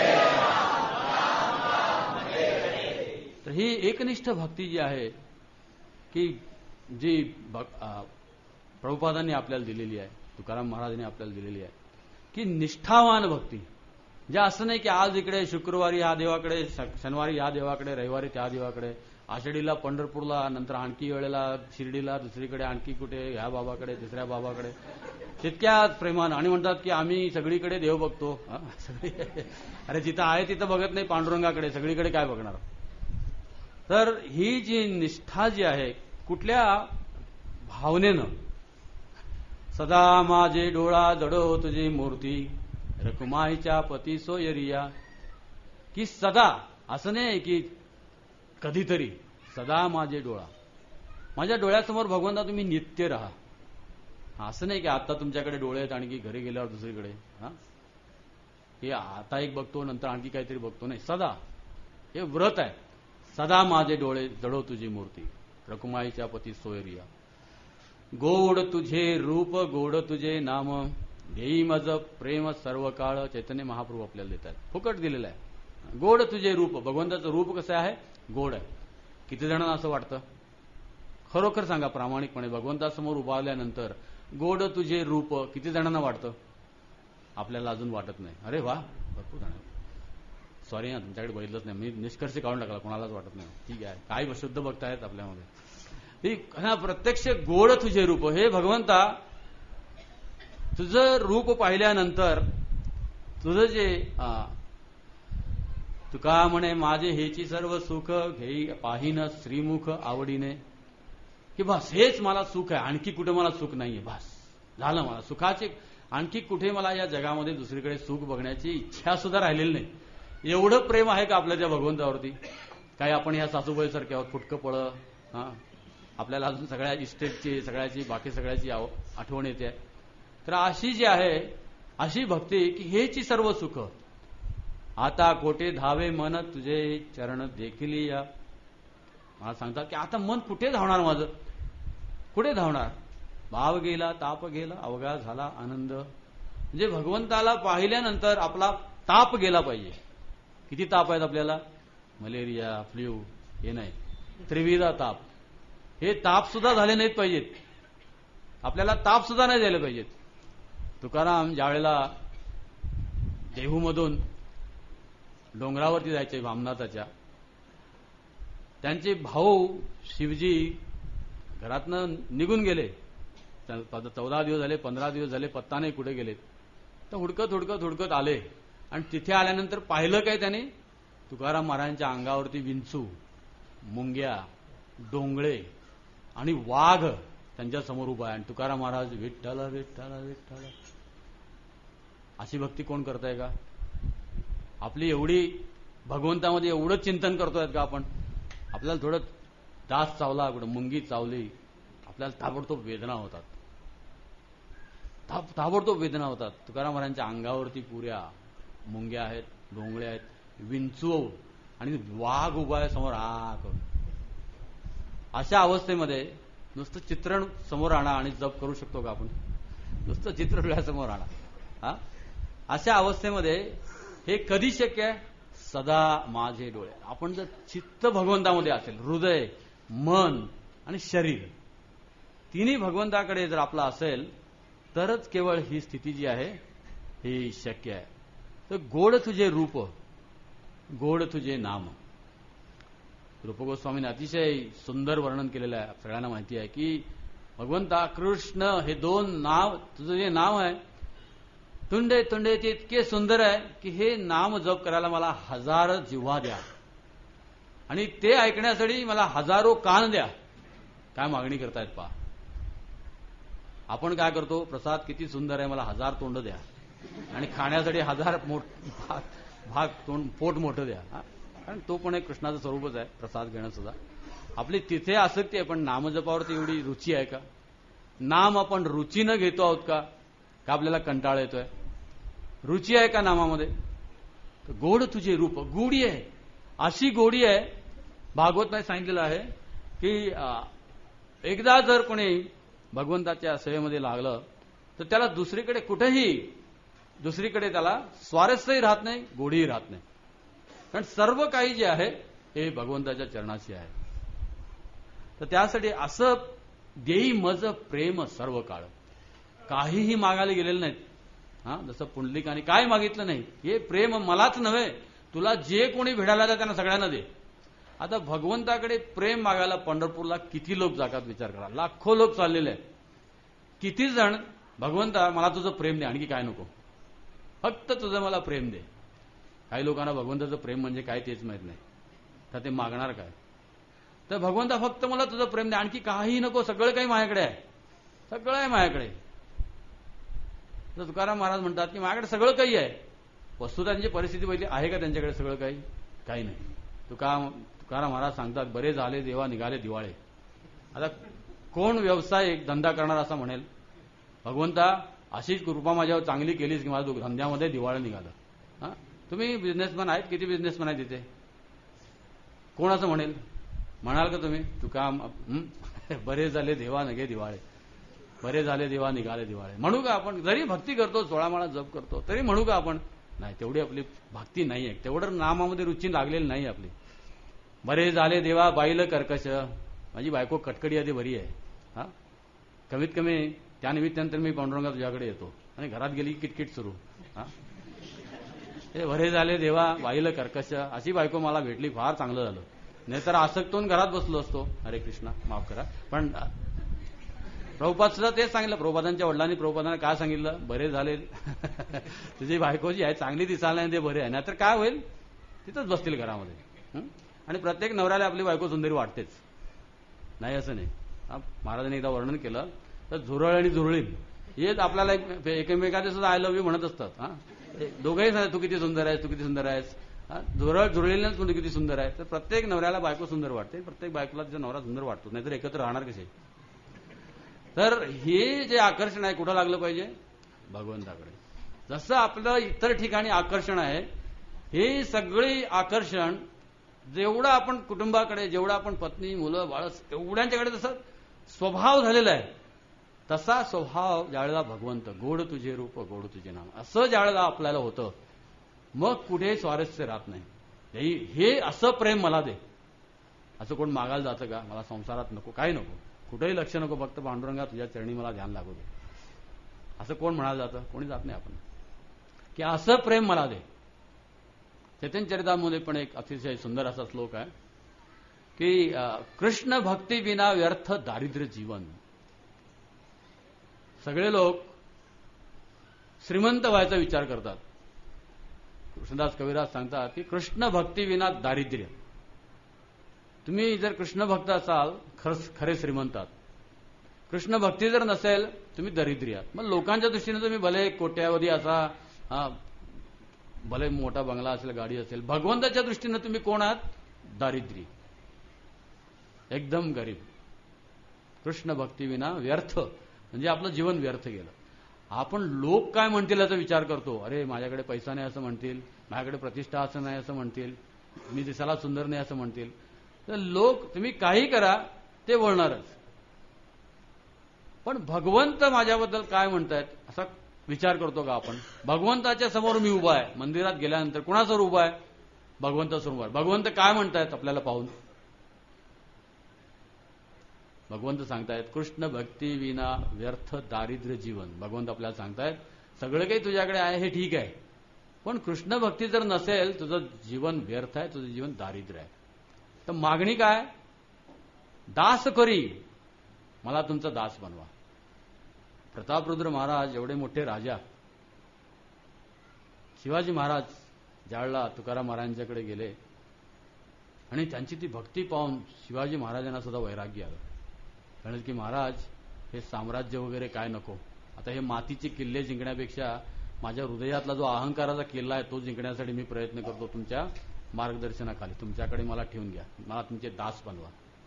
राम हरे हरे. तर ही एकनिष्ठ भक्ती जी आहे की जी प्रभुपादांनी आपल्याला दिलेली आहे तुकाराम महाराजांनी आपल्याला दिलेली आहे की निष्ठावान भक्ती. जे असं नाही की आज इकडे शुक्रवारी या देवाकडे शनिवारी या देवाकडे रविवारी त्या देवाकडे आषाढीला पंढरपूरला नंतर आणखी वेळेला शिर्डीला दुसरीकडे आणखी कुठे ह्या बाबाकडे दुसऱ्या बाबाकडे तितक्याच प्रेमानं आणि म्हणतात की आम्ही सगळीकडे देव बघतो. अरे जिथं आहे तिथं बघत नाही पांडुरंगाकडे सगळीकडे काय बघणार. तर ही जी निष्ठा जी आहे कुठल्या भावनेनं सदा माझे डोळा जडो तुझी मूर्ती रकुमाईच्या पती सोयरिया. की सदा असं नाही की कधीतरी सदा माझे डोळा माझ्या डोळ्यासमोर भगवंता तुम्ही नित्य राहा. असं नाही की आता तुमच्याकडे डोळे आहेत आणखी घरी गेल्यावर दुसरीकडे हा हे आता एक बघतो नंतर आणखी काहीतरी बघतो. नाही सदा हे व्रत आहे. सदा माझे डोळे जडो तुझी मूर्ती रकुमाईच्या पती सोयरिया. गोड तुझे रूप गोड तुझे नाम घेई मज प्रेम सर्व काळ. चैतन्य महाप्रभू आपल्याला देत आहेत फुकट दिलेलं आहे. गोड तुझे रूप भगवंताचं रूप कसं आहे? गोड आहे. किती जणांना असं वाटतं? खरोखर सांगा प्रामाणिकपणे भगवंतासमोर उभारल्यानंतर गोड तुझे रूप किती जणांना वाटतं? आपल्याला अजून वाटत नाही. अरे वा भरपूर जण. सॉरी ना तुमच्याकडे बघितलंच नाही मी निष्कर्ष काढून टाकला कोणालाच वाटत नाही. ठीक आहे काय शुद्ध भक्त आहेत आपल्यामध्ये. प्रत्यक्ष गोड तुझे रूप हे भगवंता तुझं रूप पाहिल्यानंतर तुझं जे तुका म्हणे माझे हेची सर्व सुख घेई पाहिन श्रीमुख आवडीने. की बस हेच मला सुख आहे आणखी कुठे मला सुख नाहीये. बस झालं मला सुखाचे आणखी कुठे मला या जगामध्ये दुसरीकडे सुख बघण्याची इच्छा सुद्धा राहिलेली नाही. एवढं प्रेम आहे का आपल्या त्या भगवंतावरती? काय आपण ह्या सासूबाई सारख्या आहोत फुटकं पळ. हा आपल्याला अजून सगळ्या इस्टेटची सगळ्याची बाकी सगळ्याची आठवण येते. तर अशी जी आहे अशी भक्ती की हेची सर्व सुख. आता कोठे धावे मन तुझे चरण देखील या. मला सांगतात की आता मन कुठे धावणार माझं, कुठे धावणार. भाव गेला ताप गेला अवघा झाला आनंद. म्हणजे भगवंताला पाहिल्यानंतर आपला ताप गेला पाहिजे. किती ताप आहेत आपल्याला, मलेरिया फ्ल्यू हे नाही, त्रिविधा ताप. हे ताप सुद्धा झाले नाहीत पाहिजेत, आपल्याला ताप सुद्धा नाही झाले पाहिजेत. तुकाराम ज्यावेळेला देहूमधून डोंगरावरती जायचे भामनाथाच्या, त्यांचे भाऊ शिवजी घरातनं निघून गेले. चौदा दिवस झाले, पंधरा दिवस झाले, पत्ता नाही कुठे गेले. तर हुडकत हुडकत हुडकत आले आणि तिथे आल्यानंतर पाहिलं काय त्याने, तुकाराम महाराजांच्या अंगावरती विंचू, मुंग्या, डोंगळे आणि वाघ त्यांच्या समोर उभा आहे. आणि तुकाराम महाराज विठ्ठल विठ्ठल विठ्ठल. अशी भक्ती कोण करताय का? आपली एवढी भगवंतामध्ये एवढं चिंतन करतोय का आपण? आपल्याला थोडं डास चावला, कुठं मुंगी चावली, आपल्याला ताबडतोब वेदना होतात, ताबडतोब वेदना होतात. तुकाराम महाराजांच्या अंगावरती पुऱ्या मुंग्या आहेत, डोंगळे आहेत, विंचू आणि वाघ उभा आहे समोर हा करून. अशा अवस्थेमध्ये नुसतं चित्रण समोर आणा आणि जप करू शकतो का आपण? नुसतं चित्र डोळ्यासमोर आणा. हा अशा अवस्थेमध्ये हे कधी शक्य आहे? सदा माझे डोळे. आपण जर चित्त भगवंतामध्ये असेल, हृदय, मन आणि शरीर तिन्ही भगवंताकडे जर आपला असेल तरच केवळ ही स्थिती जी आहे ही शक्य आहे. तर गोड तुझे रूप, गोड तुझे नाम. रूपगोस्वामीने अतिशय सुंदर वर्णन केलेलं आहे. सगळ्यांना माहिती आहे की भगवंता कृष्ण हे दोन नाव, तुझं जे नाव आहे तुंडे तुंडे ते इतके सुंदर आहे की हे नाम जप करायला मला हजार जिव्हा द्या आणि ते ऐकण्यासाठी मला हजारो कान द्या. काय मागणी करतायत पहा. आपण काय करतो, प्रसाद किती सुंदर आहे, मला हजार तोंड द्या आणि खाण्यासाठी हजार मोठ भाग तोंड पोट मोठं द्या. कारण तो पण एक कृष्णाचं स्वरूपच आहे, प्रसाद घेणं सुद्धा. आपली तिथे आसक्ती आहे, पण नामजपावरती एवढी रुची आहे का? नाम आपण रुचीनं घेतो आहोत का? का आपल्याला कंटाळा येतोय? रुची आहे का नामामध्ये? गोड तुझे रूप, गोडी आहे, अशी गोडी आहे. भागवतमध्ये सांगितलेलं आहे की एकदा जर कोणी भगवंताच्या सेवेमध्ये लागलं तर त्याला दुसरीकडे कुठेही दुसरीकडे त्याला स्वारस्यही राहत नाही, गोडीही राहत नाही. कारण सर्व काही जे आहे हे भगवंताच्या चरणाशी आहे. तर त्यासाठी असं देई मज प्रेम सर्व काळ. काहीही मागायला गेलेलं नाहीत. हा जसं पुंडलिकाने काय मागितलं नाही, हे प्रेम मलाच नव्हे, तुला जे कोणी भेटायला जातात त्यांना सगळ्यांना दे. आता भगवंताकडे प्रेम मागायला पंढरपूरला किती लोक जातात विचार करा. लाखो लोक चाललेले आहेत. किती जण भगवंता मला तुझं प्रेम दे, आणखी काय नको, फक्त तुझं मला प्रेम दे. काही लोकांना भगवंताचं प्रेम म्हणजे काय तेच माहित नाही, तर ते मागणार काय. तर भगवंता फक्त मला तुझं प्रेम दे, आणखी काही नको, सगळं काही माझ्याकडे आहे, सगळं आहे माझ्याकडे. तर तुकाराम महाराज म्हणतात की माझ्याकडे सगळं काही आहे. वस्तू त्यांची परिस्थिती पहिली आहे का त्यांच्याकडे सगळं काही? काही नाही. तुका तुकाराम महाराज सांगतात बरे झाले देवा निघाले दिवाळे. आता कोण व्यवसाय धंदा करणार असं म्हणेल भगवंता अशीच कृपा माझ्यावर चांगली केलीच की माझ्या धंद्यामध्ये दिवाळं निघालं. हा तुम्ही बिझनेसमॅन आहेत, किती बिझनेसमॅन आहेत तिथे? कोण असं म्हणेल? म्हणाल का तुम्ही? तुका बरे झाले देवा नगे दिवाळे, बरे झाले देवा निघाले दिवाळे म्हणू का आपण? जरी भक्ती करतो, सोळा माळा जप करतो, तरी म्हणू का आपण? नाही, तेवढी आपली भक्ती नाही आहे, तेवढं नामामध्ये रुची लागलेली नाही आपली. बरे झाले देवा बाईलं कर्कश, माझी बायको कटकडी आधी बरी आहे. हा कमीत कमी त्या निमित्तानंतर मी पांडुरंगा तुझ्याकडे येतो आणि घरात गेली किटकिट सुरू. हा हे बरे झाले देवा बाईलं कर्कश, अशी बायको मला भेटली, फार चांगलं झालं. नाहीतर आसक्त होऊन घरात बसलो असतो. हरे कृष्णा, माफ करा. पण प्रभुपाद सुद्धा तेच सांगितलं. प्रभुपादांच्या वडिलांनी प्रभुपादांना काय सांगितलं? बरे झाले तुझी बायको जी आहे चांगली दिसायला नाही, ते बरे आहे, नाहीतर काय होईल? तिथंच बसतील घरामध्ये. आणि प्रत्येक नवऱ्याला आपली बायको सुंदरी वाटतेच, नाही असं नाही. महाराजांनी एकदा वर्णन केलं तर झुरळ आणि झुरळीन हेच आपल्याला एकमेकांचे सुद्धा आय लव्ह यू म्हणत असतात. हा दोघंही सांगतात तू किती सुंदर आहेस, तू किती सुंदर आहेस. जुरळ जुळलेल्याच मुली किती सुंदर आहे. तर प्रत्येक नवऱ्याला बायको सुंदर वाटते, प्रत्येक बायकोला तिचा नवरा सुंदर वाटतो, नाहीतर एकत्र राहणार कसे. तर हे जे आकर्षण आहे कुठं लागलं पाहिजे? भगवंताकडे. जसं आपलं इतर ठिकाणी आकर्षण आहे, हे सगळे आकर्षण जेवढं आपण कुटुंबाकडे, जेवढं आपण पत्नी मुलं बाळ एवढ्यांच्याकडे जसं स्वभाव झालेला आहे, तसा स्वभाव ज्यावेळेला भगवंत गोड तुझे रूप गोड तुझे नाम असं ज्यावेळेला आपल्याला होतं, मग कुठे स्वारस्य राहत नाही. हे असं प्रेम मला दे. असं कोण मागायला जातं का? मला संसारात नको, काही नको, कुठेही लक्ष नको, फक्त पांडुरंगा तुझ्या चरणी मला ध्यान लागू दे, असं कोण म्हणायला जातं? कोणी जात नाही आपण, की असं प्रेम मला दे. चैतन्य चरितामध्ये पण एक अतिशय सुंदर असा श्लोक आहे की कृष्ण भक्ती विना व्यर्थ दारिद्र्य जीवन. सगळे लोक श्रीमंत व्हायचा विचार करतात. कृष्णदास कविराज सांगतात की कृष्ण भक्ती विना दारिद्र्य. तुम्ही जर कृष्ण भक्त असाल खरे श्रीमंत आहात, कृष्ण भक्ती जर नसेल तुम्ही दरिद्री आहात. मग लोकांच्या दृष्टीने तुम्ही भले कोट्यावधी असा, हा भले मोठा बंगला असेल, गाडी असेल, भगवंताच्या दृष्टीने तुम्ही कोण आहात? दारिद्री, एकदम गरीब. कृष्ण भक्ती विना व्यर्थ म्हणजे आपलं जीवन व्यर्थ गेलं. आपण लोक काय म्हणतील याचा विचार करतो. अरे माझ्याकडे पैसा नाही असं म्हणतील, माझ्याकडे प्रतिष्ठा असं नाही असं म्हणतील, मी दिसायला सुंदर नाही असं म्हणतील. तर लोक तुम्ही काही करा ते बोलणारच, पण भगवंत माझ्याबद्दल काय म्हणतायत असा विचार करतो का आपण? भगवंताच्या समोर मी उभा आहे, मंदिरात गेल्यानंतर कुणासमोर उभा आहे? भगवंतासमोर उभा आहे. भगवंत काय म्हणतायत आपल्याला पाहून? भगवंत सांगतायत कृष्ण भक्ती विना व्यर्थ दारिद्र्य जीवन. भगवंत आपल्याला सांगतायत सगळं काही तुझ्याकडे आहे हे ठीक आहे, पण कृष्ण भक्ती जर नसेल तुझं जीवन व्यर्थ आहे, तुझं जीवन दारिद्र्य आहे. तर मागणी काय? दास करी, मला तुमचा दास बनवा. प्रतापरुद्र महाराज एवढे मोठे राजा, शिवाजी महाराज ज्यावेळेला तुकाराम महाराजांच्याकडे गेले आणि त्यांची ती भक्ती पाहून शिवाजी महाराजांना सुद्धा वैराग्य आलं. कारण की महाराज हे साम्राज्य वगैरे काय नको, आता हे मातीचे किल्ले जिंकण्यापेक्षा माझ्या हृदयातला जो अहंकाराचा किल्ला आहे तो जिंकण्यासाठी मी प्रयत्न करतो. तुमच्या मार्गदर्शनाखाली तुमच्याकडे मला ठेवून घ्या, मला तुमचे दास बनवा.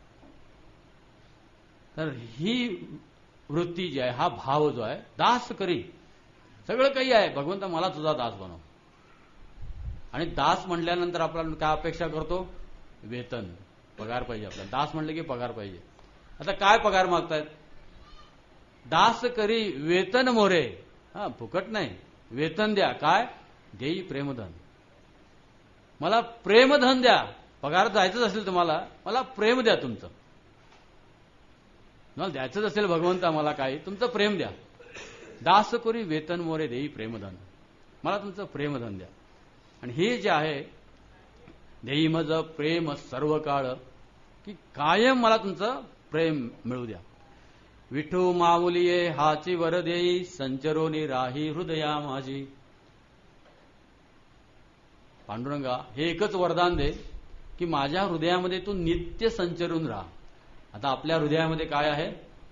तर ही वृत्ती जी आहे, हा भाव जो आहे, दास करी, सगळं काही आहे, भगवंत मला तुझा दास बनव. आणि दास म्हणल्यानंतर आपण काय अपेक्षा करतो? वेतन, पगार पाहिजे आपल्याला. दास म्हणले की पगार पाहिजे. आता काय पगार मागतायत? दास करी वेतन मोरे. हा फुकट नाही, वेतन द्या. काय? देई प्रेमधन. मला प्रेमधन द्या. पगार द्यायचंच असेल तुम्हाला, मला प्रेम द्या तुमचं. मला द्यायचंच असेल भगवंत आम्हाला काही, तुमचं प्रेम द्या. दास करी वेतन मोरे देई प्रेमधन, मला तुमचं प्रेमधन द्या. आणि हे जे आहे देई मज प्रेम सर्व काळ, की कायम मला तुमचं प्रेम मिळू द्या. विठू माऊलिये हाची वर देई, संचरोनी राही हृदया माझी. पांडुरंगा हे एकच वरदान दे की माझ्या हृदयामध्ये तू नित्य संचरून राहा. आता आपल्या हृदयामध्ये काय आहे?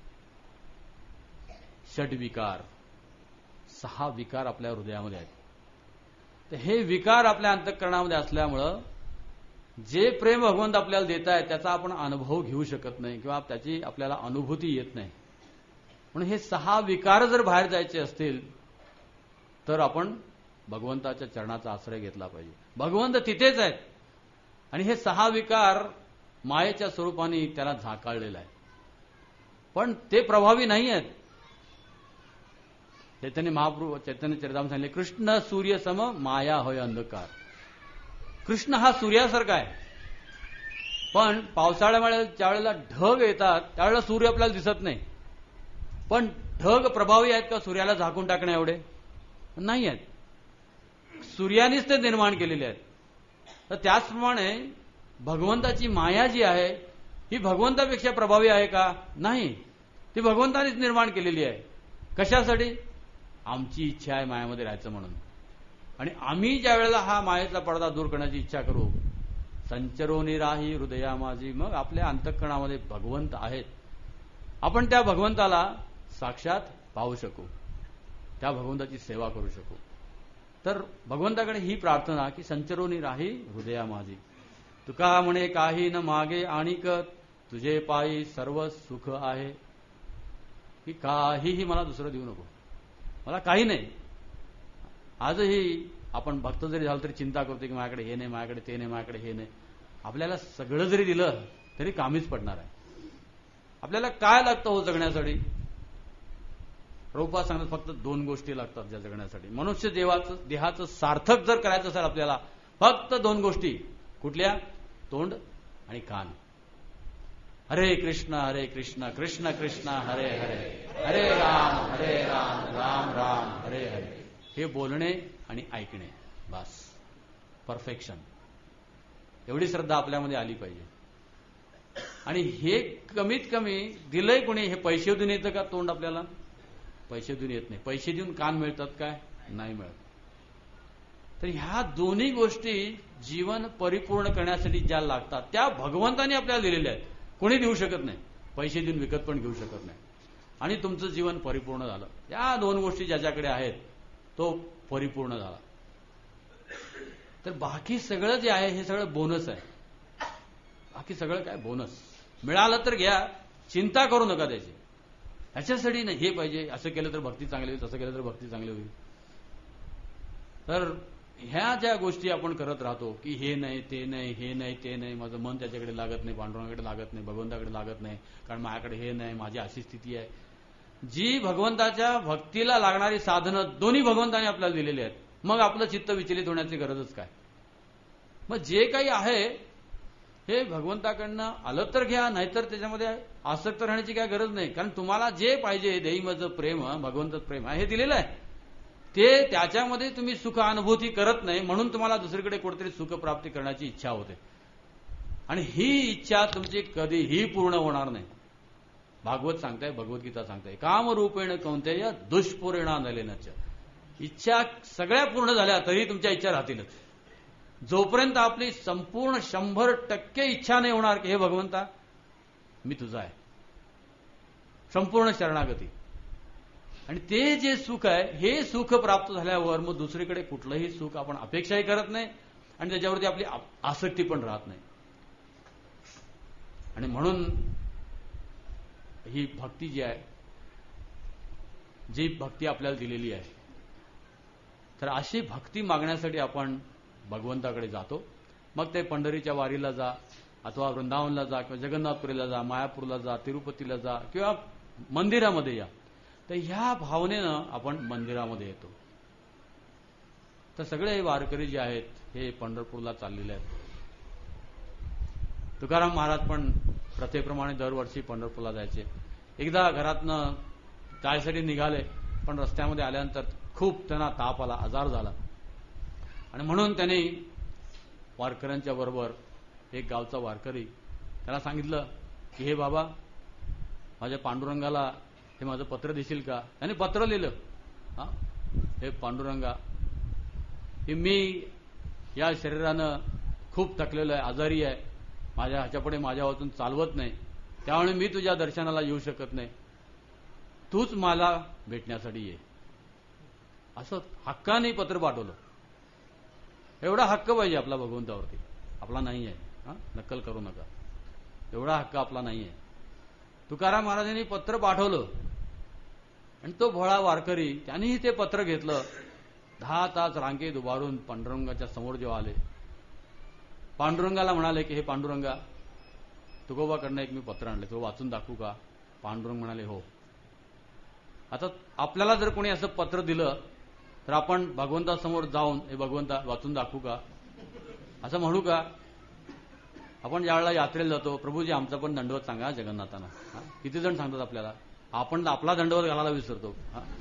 षट विकार, सहा विकार आपल्या हृदयामध्ये आहेत. तर हे विकार आपल्या अंतःकरणामध्ये असल्यामुळं जे प्रेम भगवंत आपल्याला देत आहे त्याचा आपण अनुभव घेऊ शकत नाही किंवा त्याची आपल्याला अनुभूती येत नाही. म्हणून हे सहा विकार जर बाहेर जायचे असतील तर आपण भगवंताच्या चरणाचा आश्रय घेतला पाहिजे. भगवंत तिथेच आहेत आणि हे सहा विकार मायेच्या स्वरूपाने त्याला झाकाळलेला आहे, पण ते प्रभावी नाही आहेत. चैतन्य महाप्रभू चैतन्य चरितामृत सांगितले कृष्ण सूर्य सम माया होय अंधकार. कृष्ण हा सूर्यासारखा आहे, पण पावसाळ्यामुळे ज्यावेळेला ढग येतात त्यावेळेला सूर्य आपल्याला दिसत नाही. पण ढग प्रभावी आहेत का सूर्याला झाकून टाकण्या एवढे? नाही आहेत. सूर्यानेच ते निर्माण केलेले आहेत. तर त्याचप्रमाणे भगवंताची माया जी आहे ही भगवंतापेक्षा प्रभावी आहे का? नाही, ती भगवंतानेच निर्माण केलेली आहे. कशासाठी? आमची इच्छा आहे मायामध्ये राहायचं म्हणून. आणि आम्ही ज्या वेळेला हा मायेचा पडदा दूर करण्याची इच्छा करू, संचरोनी राही हृदया माझी, मग आपल्या अंतःकरणामध्ये भगवंत आहेत. आपण त्या भगवंताला साक्षात पाहू शकू, त्या भगवंताची सेवा करू शकू. तर भगवंताकडे ही प्रार्थना की संचरोनी राही हृदया माझी, तुका म्हणे काही न मागे आणिक, तुझे पायी सर्व सुख आहे. की काहीही मला दुसरं देऊ नको, मला काही नाही. आजही आपण भक्त जरी झालो तरी चिंता करतो की माझ्याकडे हे नाही, माझ्याकडे ते नाही, माझ्याकडे हे नाही. आपल्याला सगळं जरी दिलं तरी कामीच पडणार आहे. आपल्याला काय लागतं हो जगण्यासाठी? प्रभुपाद सांगतात फक्त दोन गोष्टी लागतात ज्या जगण्यासाठी. मनुष्य देवाचं देहाचं सार्थक जर करायचं असेल आपल्याला, फक्त दोन गोष्टी. कुठल्या? तोंड आणि कान. हरे कृष्ण हरे कृष्ण कृष्ण कृष्ण हरे हरे, हरे राम हरे राम राम राम हरे हरे. हे बोलणे आणि ऐकणे, बस परफेक्शन. एवढी श्रद्धा आपल्यामध्ये आली पाहिजे. आणि हे कमीत कमी दिलंय कोणी? हे पैसे देऊन येतं का तोंड आपल्याला? पैसे देऊन येत नाही. पैसे देऊन कान मिळतात काय? नाही मिळत. तर ह्या दोन्ही गोष्टी जीवन परिपूर्ण करण्यासाठी ज्या लागतात त्या भगवंताने आपल्याला दिलेल्या आहेत. कोणी देऊ शकत नाही. पैसे देऊन विकत पण घेऊ शकत नाही. आणि तुमचं जीवन परिपूर्ण झालं. या दोन गोष्टी ज्याच्याकडे आहेत तो परिपूर्ण झाला. तर बाकी सगळं जे आहे हे सगळं बोनस आहे. बाकी सगळं काय बोनस. मिळालं तर घ्या, चिंता करू नका त्याची. ह्याच्यासाठी नाही हे पाहिजे, असं केलं तर भक्ती चांगली होईल, तसं केलं तर भक्ती चांगली होईल. तर ह्या ज्या गोष्टी आपण करत राहतो की हे नाही ते नाही, हे नाही ते नाही, माझं मन त्याच्याकडे लागत नाही, पांडुरंगाकडे लागत नाही, भगवंताकडे लागत नाही, कारण माझ्याकडे हे नाही, माझी अशी स्थिती आहे. जी भगवंताच्या भक्तीला लागणारी साधनं दोन्ही भगवंताने आपल्याला दिलेली आहेत. मग आपलं चित्त विचलित होण्याची गरजच काय? मग जे काही आहे हे भगवंताकडनं आलं तर घ्या, नाहीतर त्याच्यामध्ये आसक्त राहण्याची काय गरज नाही. कारण तुम्हाला जे पाहिजे, देईमचं प्रेम, भगवंत प्रेम आहे हे दिलेलं आहे. ते त्याच्यामध्ये तुम्ही सुख अनुभूती करत नाही, म्हणून तुम्हाला दुसरीकडे कुठेतरी सुख प्राप्ती करण्याची इच्छा होते. आणि ही इच्छा तुमची कधीही पूर्ण होणार नाही. भागवत सांगताय, भगवद्गीता सांगताय, कामरूपेण कौंतेय दुष्पूरेणा नलेनच. इच्छा सगळ्या पूर्ण झाल्या तरी तुमच्या इच्छा राहतीलच. जोपर्यंत आपली संपूर्ण शंभर टक्के इच्छा नाही होणार की हे भगवंता मी तुझा आहे, संपूर्ण शरणागती. आणि ते जे सुख आहे हे सुख प्राप्त झाल्यावर मग दुसरीकडे कुठलंही सुख आपण अपेक्षाही करत नाही आणि त्याच्यावरती आपली आसक्ती पण राहत नाही. आणि म्हणून ही भक्ती जी आहे, जी भक्ती आपल्याला दिलेली आहे, तर अशी भक्ती मागण्यासाठी आपण भगवंताकडे जातो. मग ते पंढरीच्या वारीला जा, अथवा वृंदावनला जा, किंवा जगन्नाथपुरीला जा, मायापूरला जा, तिरुपतीला जा, किंवा मंदिरामध्ये या. तर ह्या भावनेनं आपण मंदिरामध्ये येतो. तर सगळे वारकरी जे आहेत हे पंढरपूरला चाललेले आहेत. तुकाराम महाराज पण प्रथेप्रमाणे दरवर्षी पंढरपूरला जायचे. एकदा घरातनं जायसाठी निघाले, पण रस्त्यामध्ये आल्यानंतर खूप त्यांना ताप आला, आजार झाला. आणि म्हणून त्यांनी वारकऱ्यांच्या बरोबर एक गावचा वारकरी त्याला सांगितलं की हे बाबा, माझ्या पांडुरंगाला हे माझं पत्र देशील का? त्याने पत्र लिहिलं. हा, हे पांडुरंगा, की मी या शरीरानं खूप थकलेलो आहे, आजारी आहे, माझ्या ह्याच्यापुढे माझ्या वाचून चालवत नाही, त्यामुळे मी तुझ्या दर्शनाला येऊ शकत नाही, तूच मला भेटण्यासाठी ये. असं हक्काने पत्र पाठवलं. एवढा हक्क पाहिजे आपला भगवंतावरती, आपला नाही आहे. हा, नक्कल करू नका, एवढा हक्क आपला नाही आहे. तुकाराम महाराजांनी पत्र पाठवलं आणि तो भोळा वारकरी त्यांनीही ते पत्र घेतलं. दहा तास रांगेत उभारून पांडुरंगाच्या समोर जेव्हा आले, पांडुरंगाला म्हणाले की हे पांडुरंगा, तुकोबाकडनं एक मी पत्र आणले, तो वाचून दाखवू का? पांडुरंग म्हणाले हो. आता आपल्याला जर कोणी असं पत्र दिलं तर आपण भगवंतासमोर जाऊन हे भगवंता वाचून दाखवू का असं म्हणू का? आपण ज्यावेळेला यात्रेला जातो, प्रभूजी आमचा पण दंडवत सांगा जगन्नाथांना. किती जण सांगतात आपल्याला, आपण आपला दंडवत घालायला विसरतो.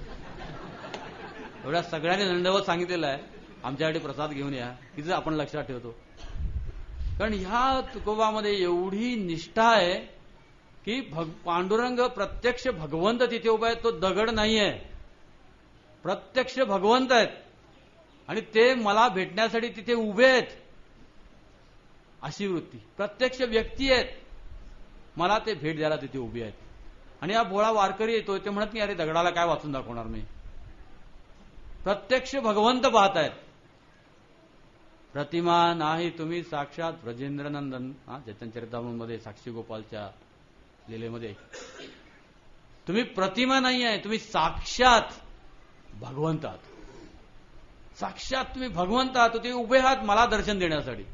एवढ्या सगळ्यांनी दंडवत सांगितलेला आहे, आमच्यासाठी प्रसाद घेऊन या, किती आपण लक्षात ठेवतो. कारण ह्या तुकोबामध्ये एवढी निष्ठा आहे की भग पांडुरंग प्रत्यक्ष भगवंत तिथे उभा आहे, तो दगड नाही आहे, प्रत्यक्ष भगवंत आहेत आणि ते मला भेटण्यासाठी तिथे उभे आहेत. अशी वृत्ती, प्रत्यक्ष व्यक्ती आहेत, मला ते भेट द्यायला तिथे उभी आहेत. आणि हा भोळा वारकरी येतो, ते म्हणत नाही अरे दगडाला काय वाचून दाखवणार मी, प्रत्यक्ष भगवंत पाहतायत. प्रतिमा नाही तुम्ही साक्षात ब्रजेंद्रनंदन. हा चैतन्यचरितामृतमध्ये साक्षी गोपालच्या लीलेमध्ये तुम्ही प्रतिमा नाही आहे, तुम्ही साक्षात भगवंत आहात. साक्षात तुम्ही भगवंत आहात. ते उभे आहात मला दर्शन देण्यासाठी.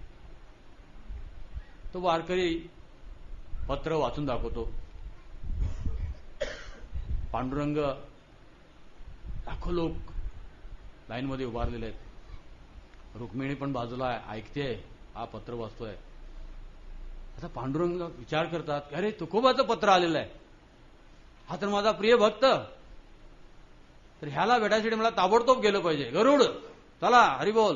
तो वारकरी पत्र वाचून दाखवतो. पांडुरंग, लाखो लोक लाईनमध्ये उभारलेले आहेत. रुक्मिणी पण बाजूला ऐकते, हा पत्र वाचतोय. आता पांडुरंग विचार करतात, अरे तुकोबाचं पत्र आलेलं आहे, हा तर माझा प्रिय भक्त, तर ह्याला भेटायसाठी मला ताबडतोब गेलं पाहिजे. गरुड चला हरिबोल,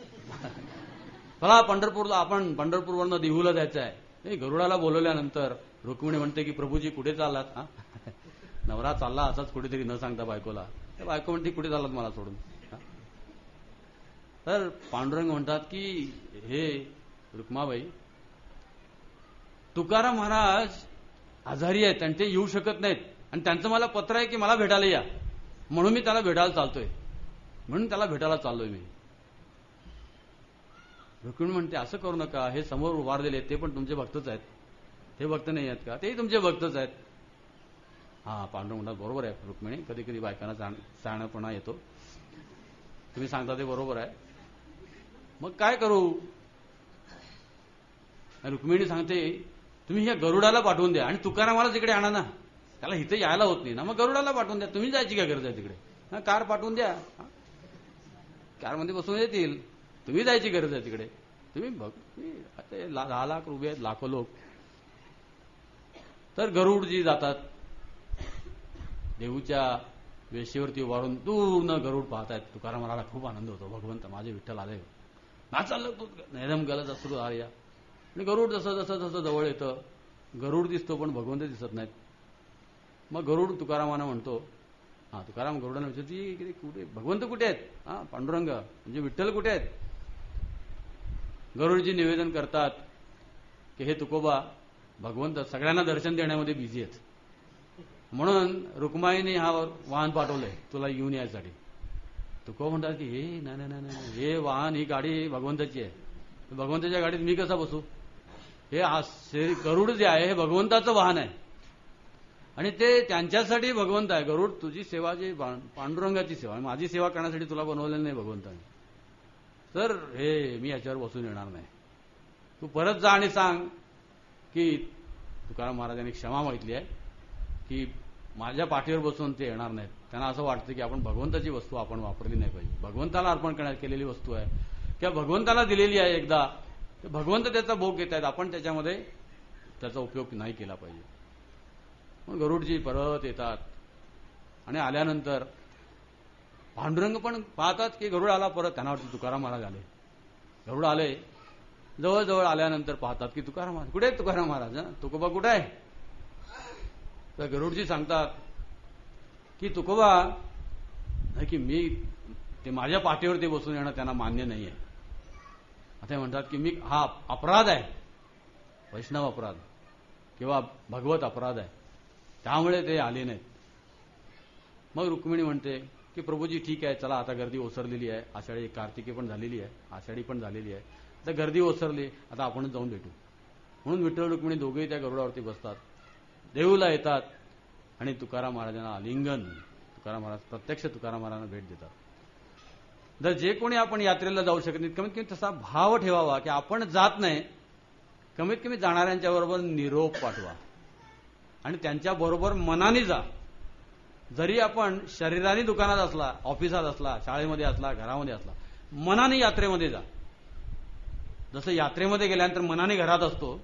चला पंढरपूरला, आपण पंढरपूरवरनं देहूला जायचं आहे. गरुडाला बोलवल्यानंतर रुक्मिणी म्हणते की प्रभूजी कुठे चाललात? हा नवरा चालला असाच कुठेतरी न सांगता बायकोला. बायको म्हणते कुठे चाललात मला सोडून? तर पांडुरंग म्हणतात की हे रुक्माबाई, तुकाराम महाराज आजारी आहेत आणि ते येऊ शकत नाहीत, आणि त्यांचं मला पत्र आहे की मला भेटायला या, म्हणून मी त्याला भेटायला चालतोय, म्हणून त्याला भेटायला चाललोय मी. रुक्मिणी म्हणते असं करू नका, हे समोर उभारलेले ते पण तुमचे भक्तच आहेत. हे भक्त नाही आहेत का? तेही तुमचे भक्तच आहेत. हा पांडुरंग म्हणतात बरोबर आहे रुक्मिणी, कधी कधी बायकांना चाणपणा येतो, तुम्ही सांगता ते बरोबर आहे, मग काय करू? रुक्मिणी सांगते तुम्ही ह्या गरुडाला पाठवून द्या आणि तुकारामाला तिकडे आणा ना, त्याला इथे यायला होत नाही ना, मग गरुडाला पाठवून द्या. तुम्ही जायची काय गरज आहे तिकडे? हा कार पाठवून द्या, कारमध्ये बसून येतील, तुम्ही जायची गरज आहे तिकडे. तुम्ही बघ दहा लाख रुपये आहेत, लाखो लोक. तर गरुडजी जातात, देहूच्या वेशीवरती उभारून दूर न गरुड पाहतायत. तुकाराम महाराजला खूप आनंद होतो, भगवंत माझे विठ्ठल आले, ना चाललं तू नेदम गेला सुरू आर्या. आणि गरुड जसं जसं जसं जवळ येतं, गरुड दिसतो पण भगवंत दिसत नाहीत. मग गरुड तुकारामांना म्हणतो, हा तुकाराम गरुडांना विचारते कुठे भगवंत कुठे आहेत? हा पांडुरंग म्हणजे विठ्ठल कुठे आहेत? गरुडजी निवेदन करतात की हे तुकोबा, भगवंत सगळ्यांना दर्शन देण्यामध्ये बिझी आहेत, म्हणून रुक्माईने हा वाहन पाठवलंय तुला घेऊन यायसाठी. तुकोबा म्हणतात की हे नाही नाही नाही, हे वाहन, ही गाडी भगवंताची आहे, भगवंताच्या गाडीत मी कसा बसू? हे गरुड जे आहे हे भगवंताचं वाहन आहे आणि ते त्यांच्यासाठी भगवंत आहे. गरुड तुझी सेवा जी पांडुरंगाची सेवा, माझी सेवा करण्यासाठी तुला बनवलेलं नाही भगवंताने, तर हे मी याच्यावर बसून येणार नाही. तू परत जा आणि सांग की तुकाराम महाराजांनी क्षमा मागितली आहे की माझ्या पाठीवर बसून ते येणार नाहीत. त्यांना असं वाटतं की आपण भगवंताची वस्तू आपण वापरली नाही पाहिजे, भगवंताला अर्पण करण्यात केलेली वस्तू आहे किंवा भगवंताला दिलेली आहे एकदा, तर भगवंत त्याचा भोग घेत आहेत, आपण त्याच्यामध्ये त्याचा उपयोग नाही केला पाहिजे. मग गरुडजी परत येतात आणि आल्यानंतर पांडुरंग पण पाहतात की गरुड आला परत, त्यांना वाटतं तुकाराम महाराज आले. गरुड आले, जवळजवळ आल्यानंतर पाहतात की तुकाराम महाराज कुठे आहेत? तुकाराम महाराज, तुकोबा कुठे आहे? तर गरुडजी सांगतात की तुकोबा की मी ते माझ्या पाठीवरती बसून येणं त्यांना मान्य नाही आहे. आता म्हणतात की मी हा अपराध आहे, वैष्णव अपराध किंवा भगवत अपराध आहे, त्यामुळे ते आले नाहीत. मग रुक्मिणी म्हणते की प्रभूजी ठीक आहे, चला आता गर्दी ओसरलेली आहे, आषाढी कार्तिकी पण झालेली आहे, आषाढी पण झालेली आहे, तर गर्दी ओसरली, आता आपणच जाऊन भेटू. म्हणून विठ्ठल रुक्मिणी दोघेही त्या गरुडावरती बसतात, देहूला येतात आणि तुकाराम महाराजांना आलिंगन, तुकाराम महाराज प्रत्यक्ष तुकाराम महाराजांना भेट देतात. जर जे कोणी आपण यात्रेला जाऊ शकत नाही, कमीत कमी तसा भाव ठेवावा की आपण जात नाही, कमीत कमी जाणाऱ्यांच्या बरोबर निरोप पाठवा आणि त्यांच्या बरोबर मनाने जा. जरी आपण शरीराने दुकानात असला, ऑफिसात असला, शाळेमध्ये असला, घरामध्ये असला, मनाने यात्रेमध्ये जा. जसं यात्रेमध्ये गेल्यानंतर मनाने घरात असतो,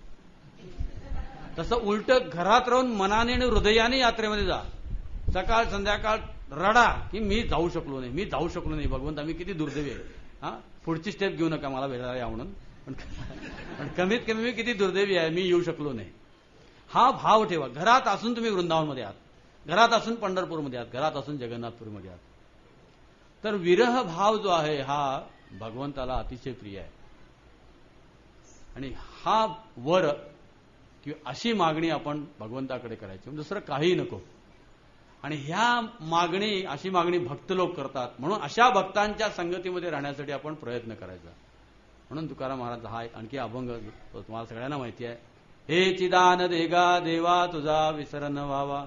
तसं उलट घरात राहून मनाने आणि हृदयाने यात्रेमध्ये जा. सकाळ संध्याकाळ रडा की मी जाऊ शकलो नाही, मी जाऊ शकलो नाही, भगवंत आम्ही किती दुर्दैवी आहे, हा पुढची स्टेप घेऊ नका मला भेटायला या म्हणून, पण कमीत कमी मी किती दुर्दैवी आहे, मी येऊ शकलो नाही. हा भाव ठेवा. घरात असून तुम्ही वृंदावनमध्ये आहात, घरात असून पंढरपूरमध्ये आहात, घरात असून जगन्नाथपूरमध्ये आहात, तर विरह भाव जो आहे हा भगवंताला अतिशय प्रिय आहे. आणि हा वर किंवा अशी मागणी आपण भगवंताकडे करायची, दुसरं काही नको. आणि ह्या मागणी अशी मागणी भक्त लोक करतात. म्हणून अशा भक्तांच्या संगतीमध्ये राहण्यासाठी आपण प्रयत्न करायचा. म्हणून तुकाराम महाराज हा एक आणखी अभंग तुम्हाला सगळ्यांना माहिती आहे. हे चिदान देगा देवा तुझा विसर न व्हावा,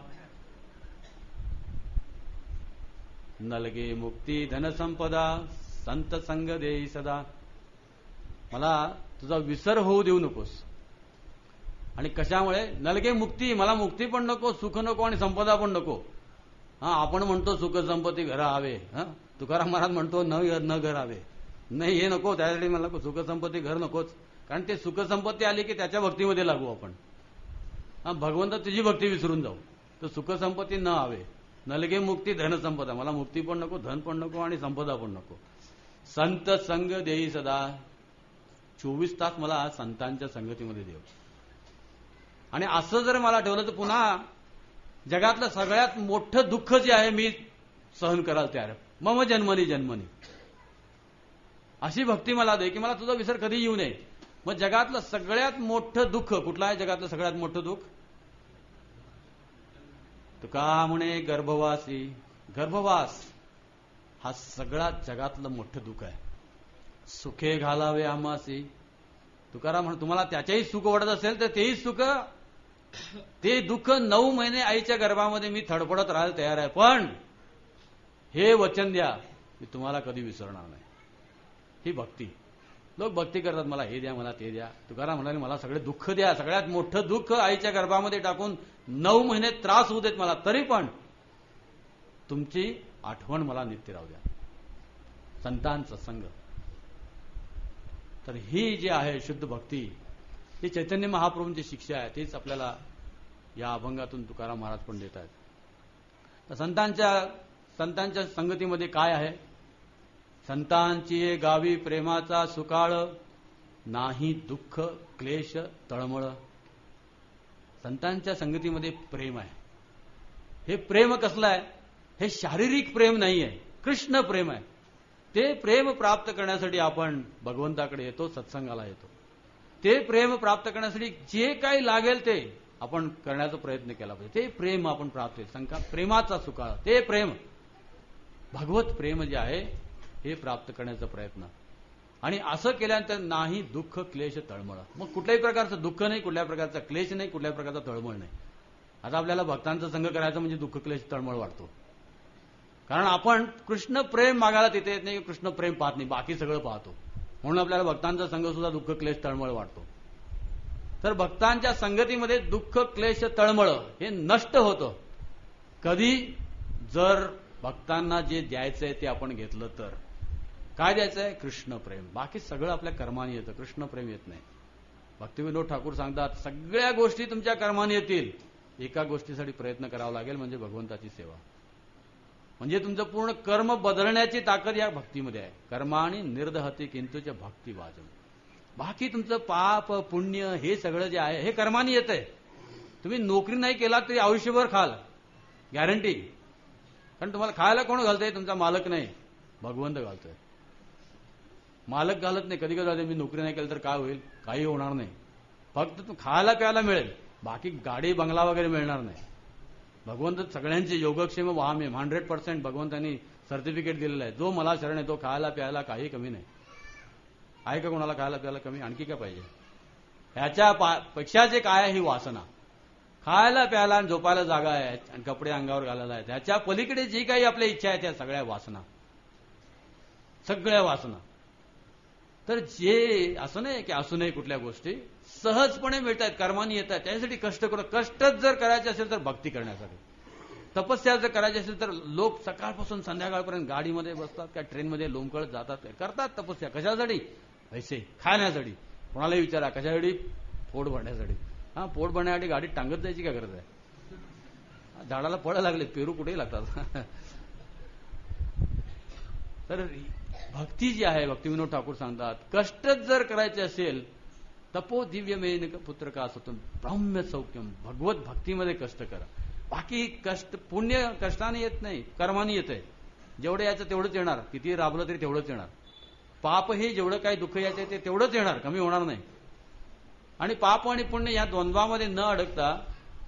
नलगे मुक्ती धनसंपदा संत संग देई सदा. मला तुझा विसर होऊ देऊ नकोस. आणि कशामुळे? नलगे मुक्ती, मला मुक्ती पण नको, सुख नको आणि संपदा पण नको. हा आपण म्हणतो सुख संपत्ती घर हवे, हा तुकाराम महाराज म्हणतो न न घर हवे. नाही हे नको, त्यासाठी मला सुख संपत्ती घर नकोच. कारण ते सुख संपत्ती आली की त्याच्या भक्तीमध्ये लागू आपण. हा भगवंत तुझी भक्ती विसरून जाऊ. तर सुख संपत्ती न हवे. नलगे मुक्ती धन संपदा, मला मुक्ती पण नको, धन पण नको आणि संपदा पण नको. संत संग देई सदा, चोवीस तास मला संतांच्या संगतीमध्ये देव. आणि असं जर मला ठेवलं तर पुन्हा जगातलं सगळ्यात मोठं दुःख जे आहे मी सहन कराल तयार. मम जन्मनी जन्मनी, अशी भक्ती मला दे की मला तुझा विसर कधी येऊ नये. मग जगातलं सगळ्यात मोठं दुःख कुठलं आहे? जगातलं सगळ्यात मोठं दुःख तुका म्हणे गर्भवासी. गर्भवास हा सगळ्यात जगातलं मोठं दुःख आहे. सुखे घालावे आमासी. तुकाराम म्हण तुम्हाला त्याच्याही सुख वाटत असेल तर तेही सुख, ते दुःख नऊ महिने आईच्या गर्भामध्ये मी थडपडत राहायला तयार आहे, पण हे वचन द्या मी तुम्हाला कधी विसरणार नाही. ही भक्ती. लोक भक्ती करतात, मला हे द्या, मला ते द्या. तुकाराम म्हणाले मला सगळे दुःख द्या, सगळ्यात मोठं दुःख आईच्या गर्भामध्ये टाकून नऊ महिने त्रास होऊ देत मला, तरी पण तुमची आठवण मला नित्य राहू द्या, संतांचा संग. तर ही जी आहे शुद्ध भक्ती, ही चैतन्य महाप्रभूंची शिक्षा आहे. तीच आपल्याला या अभंगातून तुकाराम महाराज पण देत आहेत. तर संतांच्या संतांच्या संगतीमध्ये काय आहे? संतांची गावी प्रेमाचा सुकाळ, नाही दुःख क्लेश तळमळ. संतांच्या संगतीमध्ये प्रेम आहे. हे प्रेम कसलं आहे? हे शारीरिक प्रेम नाही आहे, कृष्ण प्रेम आहे. ते प्रेम प्राप्त करण्यासाठी आपण भगवंताकडे येतो, सत्संगाला येतो. ते प्रेम प्राप्त करण्यासाठी जे काही लागेल ते आपण करण्याचा प्रयत्न केला पाहिजे. ते प्रेम आपण प्राप्त संका प्रेमाचा सुकाळ, ते प्रेम भगवत प्रेम जे आहे हे प्राप्त करण्याचा प्रयत्न. आणि असं केल्यानंतर नाही दुःख क्लेश तळमळ. मग कुठल्याही प्रकारचं दुःख नाही, कुठल्याही प्रकारचा क्लेश नाही, कुठल्याही प्रकारचा तळमळ नाही. आता आपल्याला भक्तांचा संग करायचा म्हणजे दुःख क्लेश तळमळ वाटतो. कारण आपण कृष्ण प्रेम मागायला तिथे येत नाही, कृष्ण प्रेम पाहत नाही, बाकी सगळं पाहतो. म्हणून आपल्याला भक्तांचा संघ सुद्धा दुःख क्लेश तळमळ वाटतो. तर भक्तांच्या संगतीमध्ये दुःख क्लेश तळमळ हे नष्ट होतं कधी? जर भक्तांना जे द्यायचंय ते आपण घेतलं तर. काय द्यायचंय? कृष्ण प्रेम. बाकी सगळं आपल्या कर्माने येतं, कृष्ण प्रेम येत नाही. भक्तिविनोद ठाकूर सांगतात सगळ्या गोष्टी तुमच्या कर्माने येतील, एका गोष्टीसाठी प्रयत्न करावा लागेल, म्हणजे भगवंताची सेवा. म्हणजे तुमचं पूर्ण कर्म बदलण्याची ताकद या भक्तीमध्ये आहे. कर्माणी निर्दहती किंतुच्या भक्ती वाचन. बाकी तुमचं पाप पुण्य हे सगळं जे आहे हे कर्माने येतंय. तुम्ही नोकरी नाही केला तरी आयुष्यभर खाल, गॅरंटी. कारण तुम्हाला खायला कोण घालतंय? तुमचा मालक नाही, भगवंत घालतोय. मालक घालत नाही. कधी कधी मी नोकरी नाही केली तर काय होईल? काही होणार नाही. फक्त तू खायला प्यायला मिळेल, बाकी गाडी बंगला वगैरे मिळणार नाही. भगवंत सगळ्यांचे योगक्षेम वाहमे, हंड्रेड पर्सेंट भगवंतांनी सर्टिफिकेट दिलेलं आहे. जो मला शरण आहे तो खायला प्यायला काही कमी नाही. आहे का कोणाला खायला प्यायला कमी? आणखी काय पाहिजे? ह्याच्या पेक्षा जे काय आहे ही वासना. खायला प्यायला आणि झोपायला जागा आहे आणि कपडे अंगावर घालायला आहेत, ह्याच्या पलीकडे जी काही आपल्या इच्छा आहे त्या सगळ्या वासना, सगळ्या वासना. तर जे असं नाही की असू नये, कुठल्या गोष्टी सहजपणे मिळत आहेत, कर्माने येत आहेत. त्याच्यासाठी कष्ट करू. कष्टच जर करायचे असेल तर भक्ती करण्यासाठी. तपस्या जर करायची असेल तर लोक सकाळपासून संध्याकाळपर्यंत गाडीमध्ये बसतात, काय ट्रेनमध्ये लोंबकळत जातात, काय करतात तपस्या. कशासाठी? पैसे खाण्यासाठी. कोणालाही विचारा कशासाठी? पोट भरण्यासाठी. हा पोट भरण्यासाठी गाडीत टांगत जायची काय गरज आहे? झाडाला फळं लागले, पेरू कुठेही लागतात. तर भक्ती जी आहे, भक्तिविनोद ठाकूर सांगतात कष्टच जर करायचे असेल, तपो दिव्यमेन पुत्र का असतो ब्रह्म्य सौख्यम. भगवत भक्तीमध्ये कष्ट करा. बाकी कष्ट पुण्य कष्टाने येत नाही, कर्माने येतंय. जेवढं यायचं तेवढंच येणार, किती राबलं तरी तेवढंच येणार. पाप हे जेवढं काही दुःख यायचं ते तेवढंच येणार, कमी होणार नाही. आणि पाप आणि पुण्य या द्वंद्वामध्ये न अडकता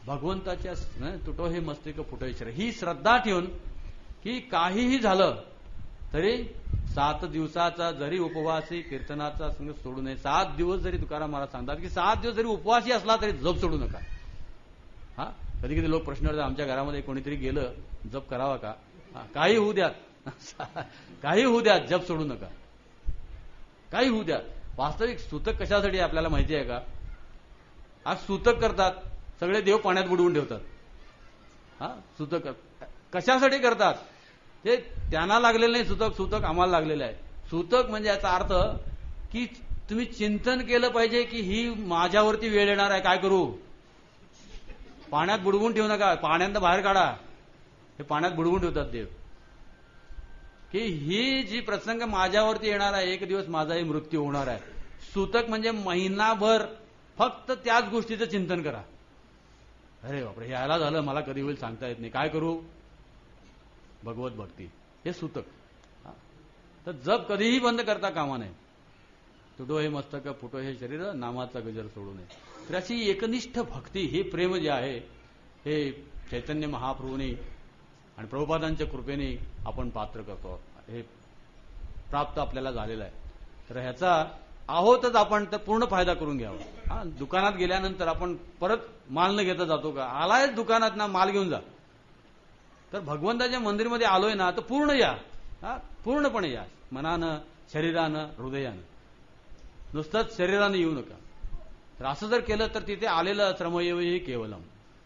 भगवंताच्या तुटो हे मस्तिक फुटोश्वर ही श्रद्धा ठेवून की काहीही झालं तरी सात दिवसाचा जरी उपवासी कीर्तनाचा संग सोडू नये. सात दिवस जरी तुकाराम महाराज सांगतात की सात दिवस जरी उपवासी असला तरी जप सोडू नका. हा कधी कधी लोक प्रश्न करतात आमच्या घरामध्ये कोणीतरी गेलं जप करावा का? काही होऊ द्यात काही होऊ द्यात जप सोडू नका. काही होऊ द्यात. वास्तविक सूतक कशासाठी आपल्याला माहिती आहे का? आज सूतक करतात सगळे देव पाण्यात बुडवून ठेवतात. हा सूतक कशासाठी करतात? ते त्यांना लागलेलं नाही सूतक, सूतक आम्हाला लागलेलं आहे. सूतक म्हणजे याचा अर्थ की तुम्ही चिंतन केलं पाहिजे की ही माझ्यावरती वेळ येणार आहे, काय करू? पाण्यात बुडवून ठेवू नका, पाण्यात बाहेर काढा. हे पाण्यात बुडवून ठेवतात देव की ही जी प्रसंग माझ्यावरती येणार आहे, एक दिवस माझाही मृत्यू होणार आहे. सूतक म्हणजे महिनाभर फक्त त्याच गोष्टीचं चिंतन करा. अरे बापरे हे यायला झालं, मला कधी होईल सांगता येत नाही, काय करू? भगवत भक्ती, हे सूतक. तर जप कधीही बंद करता कामा नये. तुटो हे मस्तक फुटो हे शरीर, नामाचा गजर सोडू नये. तर अशी एकनिष्ठ भक्ती, हे प्रेम जे आहे हे चैतन्य महाप्रभूंनी आणि प्रभुपादांच्या कृपेने आपण पात्र करतो. हे प्राप्त आपल्याला झालेलं आहे. तर ह्याचा आहोतच आपण तर पूर्ण फायदा करून घ्यावा. हा दुकानात गेल्यानंतर आपण परत माल न घेता जातो का? आलाय दुकानात ना, माल घेऊन जा. तर भगवंताच्या मंदिरमध्ये आलोय ना तर पूर्ण या, हा पूर्णपणे या, मनानं, शरीरानं, हृदयानं. नुसतंच शरीरानं येऊ नका. तर असं जर केलं तर तिथे आलेलं श्रमयोगी हे केवलम.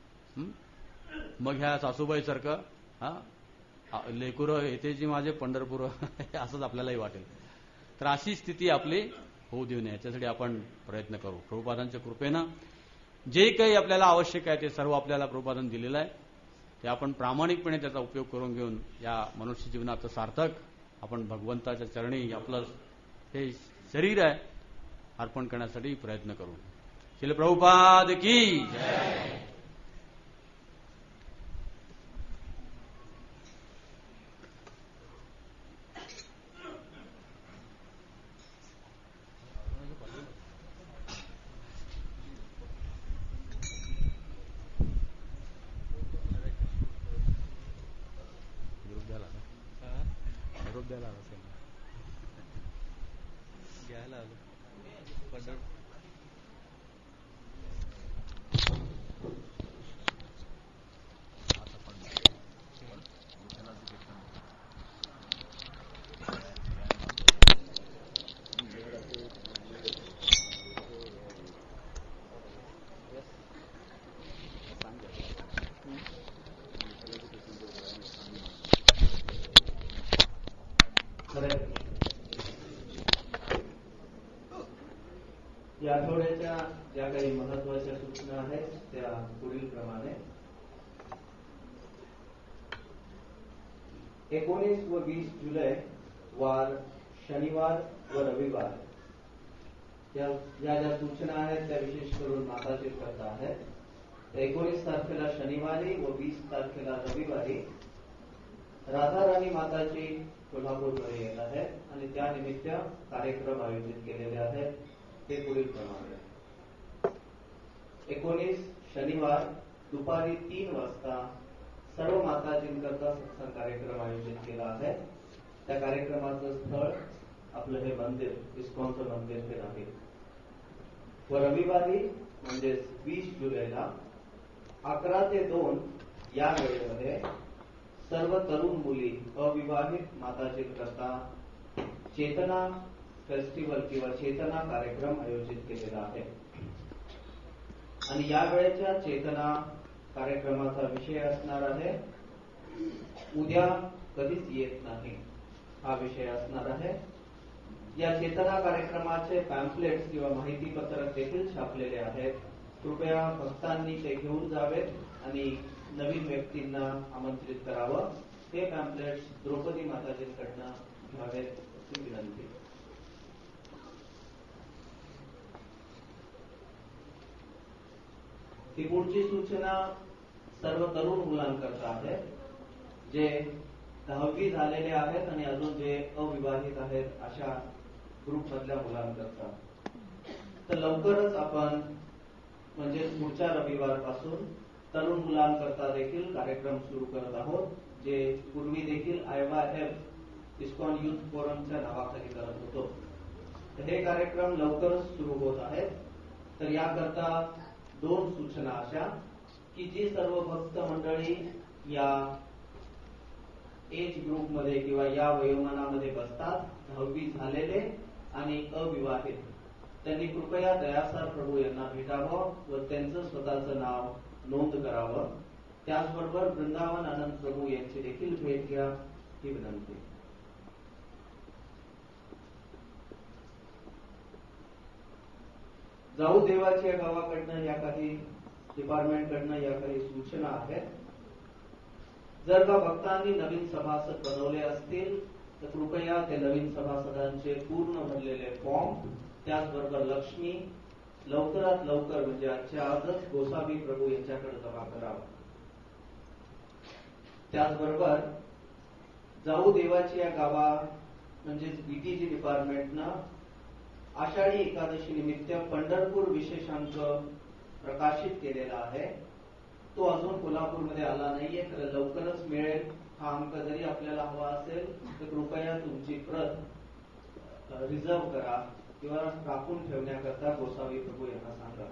मग ह्या सासूबाई सारखं हा लेकुर येथे जी माझे पंढरपूर असंच आपल्यालाही वाटेल. तर अशी स्थिती आपली होऊ देऊ नये याच्यासाठी आपण प्रयत्न करू. प्रभुपादांच्या कृपेनं जे काही आपल्याला आवश्यक आहे ते सर्व आपल्याला प्रभुपादांनी दिलेलं आहे. ते आपण प्रामाणिकपणे त्याचा उपयोग करून घेऊन या मनुष्य जीवनाचं सार्थक आपण भगवंताच्या चरणी आपलं हे शरीर आहे अर्पण करण्यासाठी प्रयत्न करू. श्रील प्रभुपाद की जय. घ्यायला आलो पंढर या आठवड्याच्या ज्या काही महत्वाच्या सूचना आहेत त्या पुढील प्रमाणे. एकोणीस व वीस जुलै वार शनिवार व रविवार या ज्या ज्या सूचना आहेत त्या विशेष करून माताचीच करता आहेत. एकोणीस तारखेला शनिवारी व वीस तारखेला रविवारी राधाराणी माताची कोल्हापूरमध्ये येत आहेत आणि त्यानिमित्त कार्यक्रम आयोजित केलेले आहेत. ते पुढील प्रमाणे. एकोणीस शनिवार दुपारी तीन वाजता सर्व माताजींकरता सत्संग कार्यक्रम आयोजित केला आहे. त्या कार्यक्रमाचं स्थळ आपलं हे मंदिर, इस्कॉनचं मंदिर हे आहे. व रविवारी म्हणजे वीस जुलैला अकरा ते दोन या वेळेमध्ये सर्व तरुण मुली अविवाहित माताजींकरता चेतना फेस्टिवल किंवा चेतना कार्यक्रम आयोजित केलेला आहे. आणि या वेळेच्या चेतना कार्यक्रमाचा विषय असणार आहे उद्या कधीच येत नाही, हा विषय असणार आहे. या चेतना कार्यक्रमाचे पॅम्पलेट्स किंवा माहिती पत्रक देखील छापलेले आहेत. कृपया भक्तांनी ते घेऊन जावेत आणि नवीन व्यक्तींना आमंत्रित करावं. हे पॅम्पलेट्स द्रौपदी माताजींकडनं घ्यावेत अशी विनंती. ही पुढची सूचना सर्व तरुण मुलांकरता आहे जे दहावी झालेले आहेत आणि अजून जे अविवाहित आहेत अशा ग्रुप मधल्या मुलांकरता. तर लवकरच आपण म्हणजे पुढच्या रविवार पासून तरुण मुलांकरता देखील कार्यक्रम सुरू करत आहोत, जे पूर्वी देखील I Y F ISKCON youth फोरमच्या नावाखाली करत होतो. तर हे कार्यक्रम लवकरच सुरू होत आहेत. तर याकरता दोन सूचना अशा की जी सर्व भक्त मंडळी या एज ग्रुपमध्ये किंवा या वयोमानामध्ये बसतात, दहावी झालेले आणि अविवाहित, त्यांनी कृपया दयासार प्रभू यांना भेटावं व त्यांचं स्वतःचं नाव नोंद करावं. त्याचबरोबर वृंदावन आनंद प्रभू यांची देखील भेट घ्या ही विनंती. जाऊ देवाची या गावाकडनं या काही डिपार्टमेंटकडनं या काही सूचना आहेत. जर का भक्तांनी नवीन सभासद बनवले असतील तर कृपया ते नवीन सभासदांचे पूर्ण भरलेले फॉर्म, त्याचबरोबर लक्ष्मी लवकरात लवकर म्हणजे आजच्या आजच गोसावी प्रभू यांच्याकडे जमा करावा. त्याचबरोबर जाऊ देवाची या गावा म्हणजेच बीटीजी डिपार्टमेंटनं आषाढी एकादशी निमित्त पंढरपूर विशेषांक प्रकाशित केलेला आहे. तो अजून कोल्हापूरमध्ये आला नाहीये, तर लवकरच मिळेल. हा अंक जरी आपल्याला हवा असेल तर कृपया तुमची प्रत रिझर्व करा किंवा राखून ठेवण्याकरता गोसावी प्रभू यांना सांगा.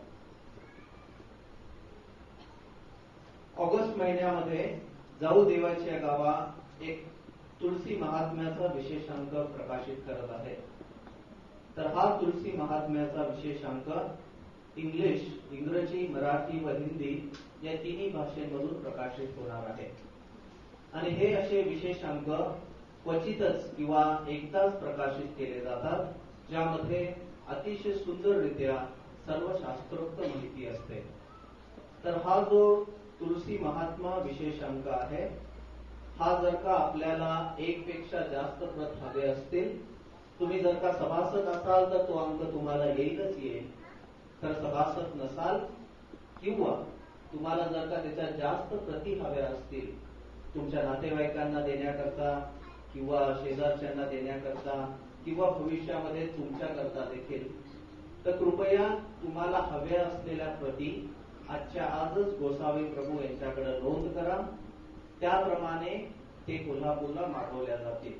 ऑगस्ट महिन्यामध्ये जाऊ देवाची या गावा एक तुलसी महात्म्याचा विशेषांक प्रकाशित करत आहे. तर हा तुलसी महात्म्याचा विशेषांक इंग्लिश, इंग्रजी, मराठी व हिंदी या तिन्ही भाषेमधून प्रकाशित होणार आहे. आणि हे असे विशेषांक क्वचितच किंवा एकदाच प्रकाशित केले जातात, ज्यामध्ये अतिशय सुंदररित्या सर्व शास्त्रोक्त माहिती असते. तर हा जो तुलसी महात्मा विशेषांक आहे, हा जर का आपल्याला एक पेक्षा जास्त प्रत हवे असतील, तुम्ही जर का सभासद असाल तर तो अंक तुम्हाला येईलच येईल. तर सभासद नसाल किंवा तुम्हाला जर का त्याच्या जास्त प्रती हव्या असतील, तुमच्या नातेवाईकांना देण्याकरता किंवा शेजारच्यांना देण्याकरता किंवा भविष्यामध्ये तुमच्याकरता देखील, तर कृपया तुम्हाला हव्या असलेल्या प्रती आजच्या आजच गोसावी प्रभू यांच्याकडे नोंद करा. त्याप्रमाणे ते कोल्हापूरला मागवल्या जातील.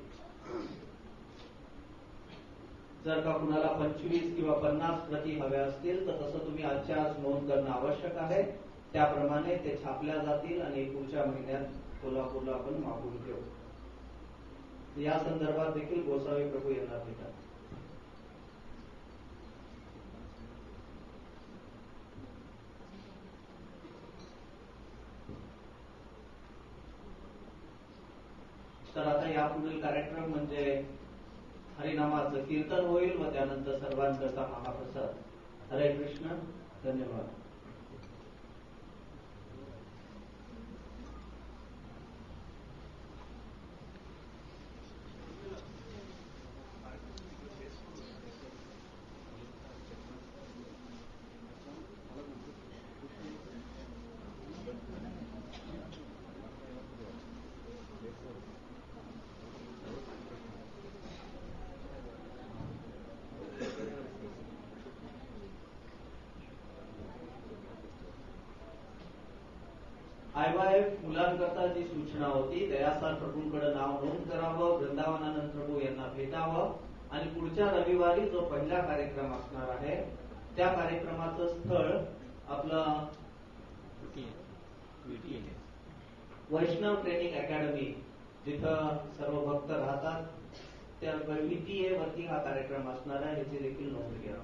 जर का कुणाला पंचवीस किंवा पन्नास प्रती हव्या असतील तर तसं तुम्ही आजच्या आज नोंद करणं आवश्यक आहे. त्याप्रमाणे ते छापल्या जातील आणि पुढच्या महिन्यात कोल्हापूरला आपण मागवून घेऊ. या संदर्भात देखील गोसावी प्रभू यांना भेटा. तर आता यापुढील कार्यक्रम म्हणजे हरिनामाचं कीर्तन होईल व त्यानंतर सर्वांकरता महाप्रसाद. हरे कृष्ण. धन्यवाद. आय वाय एफ मुलांकरता जी सूचना होती, दयासार प्रभूंकडे नाव नोंद करावं, वृंदावनानंद प्रभू यांना भेटावं आणि पुढच्या रविवारी जो पहिला कार्यक्रम असणार आहे त्या कार्यक्रमाचं स्थळ आपलं वैष्णव ट्रेनिंग अकॅडमी, जिथं सर्व भक्त राहतात, त्या व्हीटीए वरती हा कार्यक्रम असणार आहे. ह्याची देखील नोंद घ्या.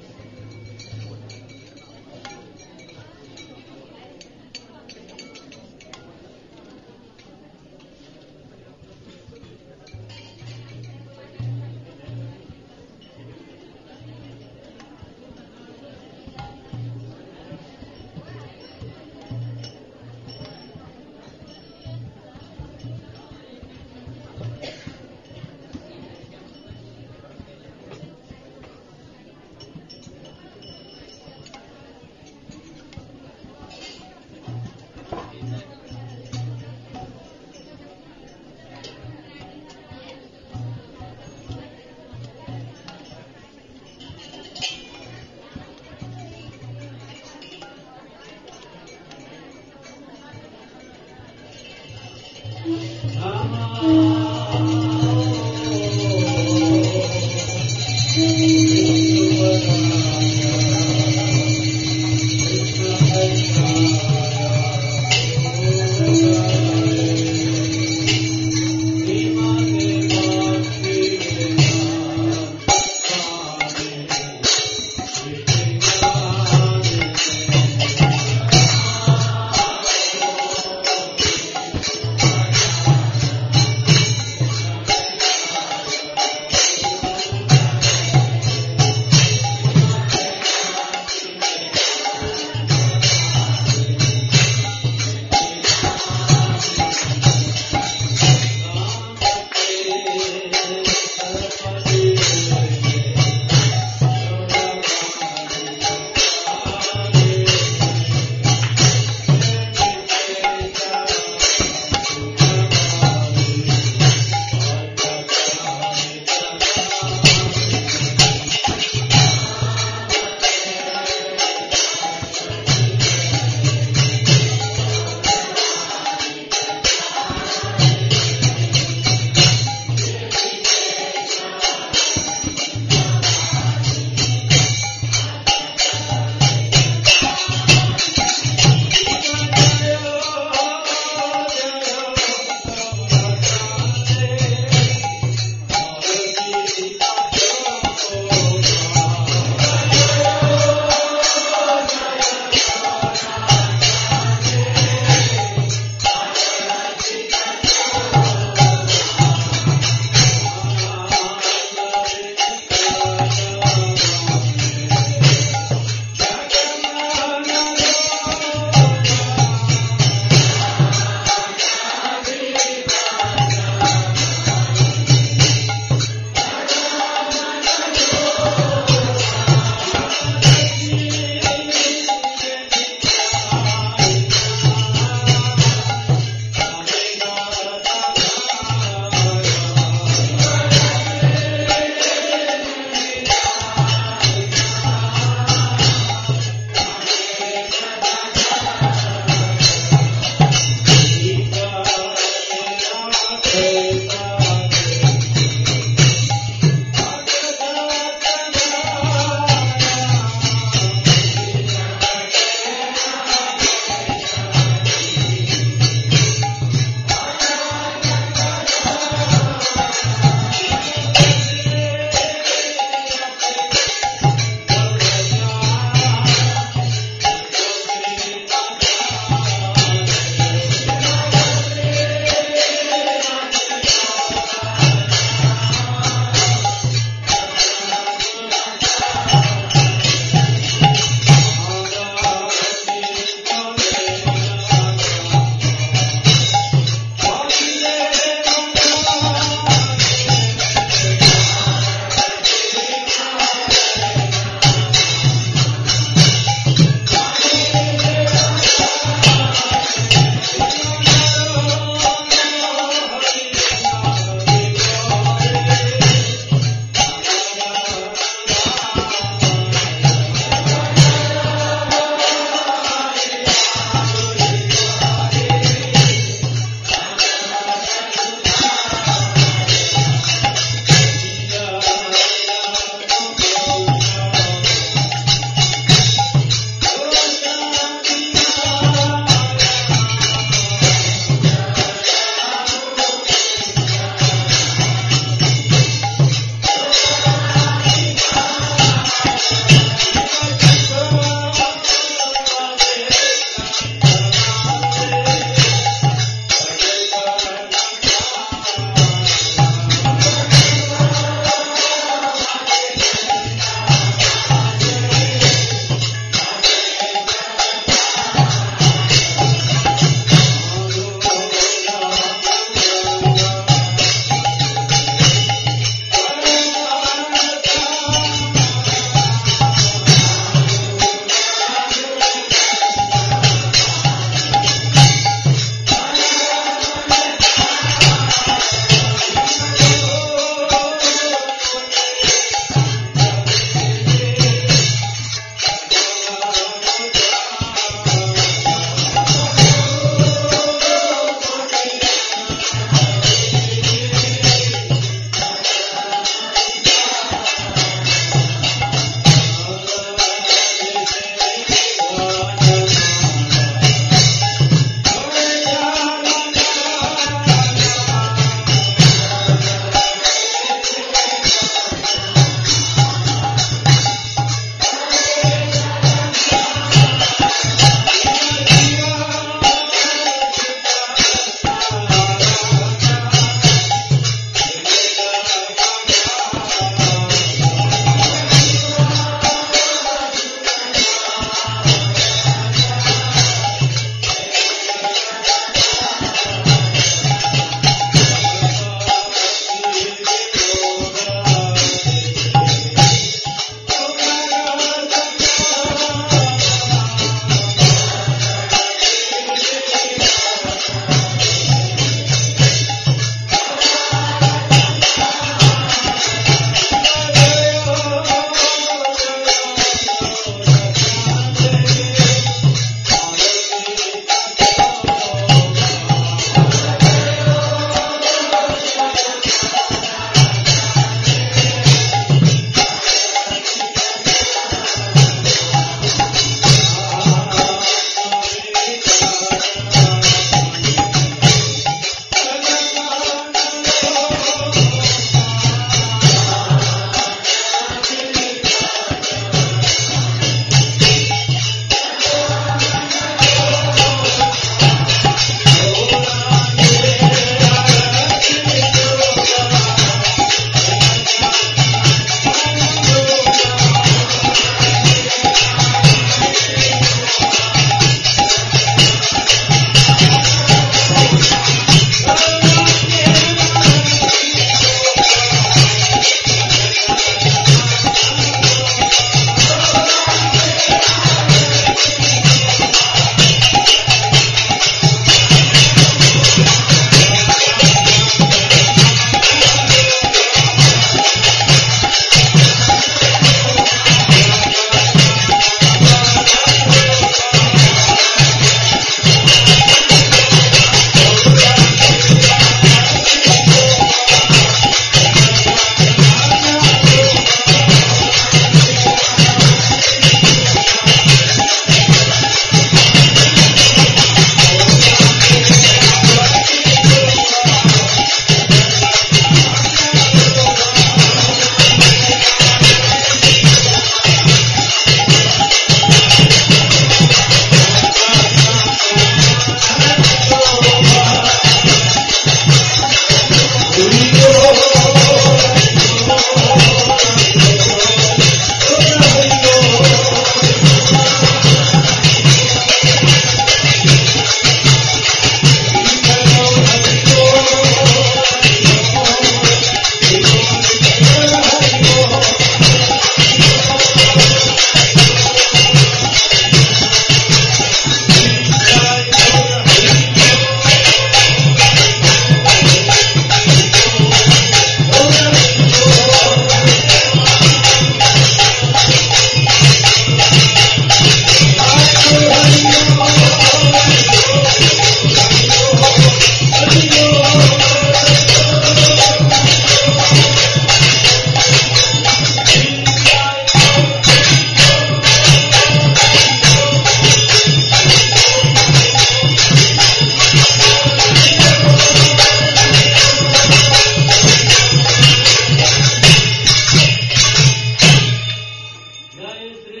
आणि श्री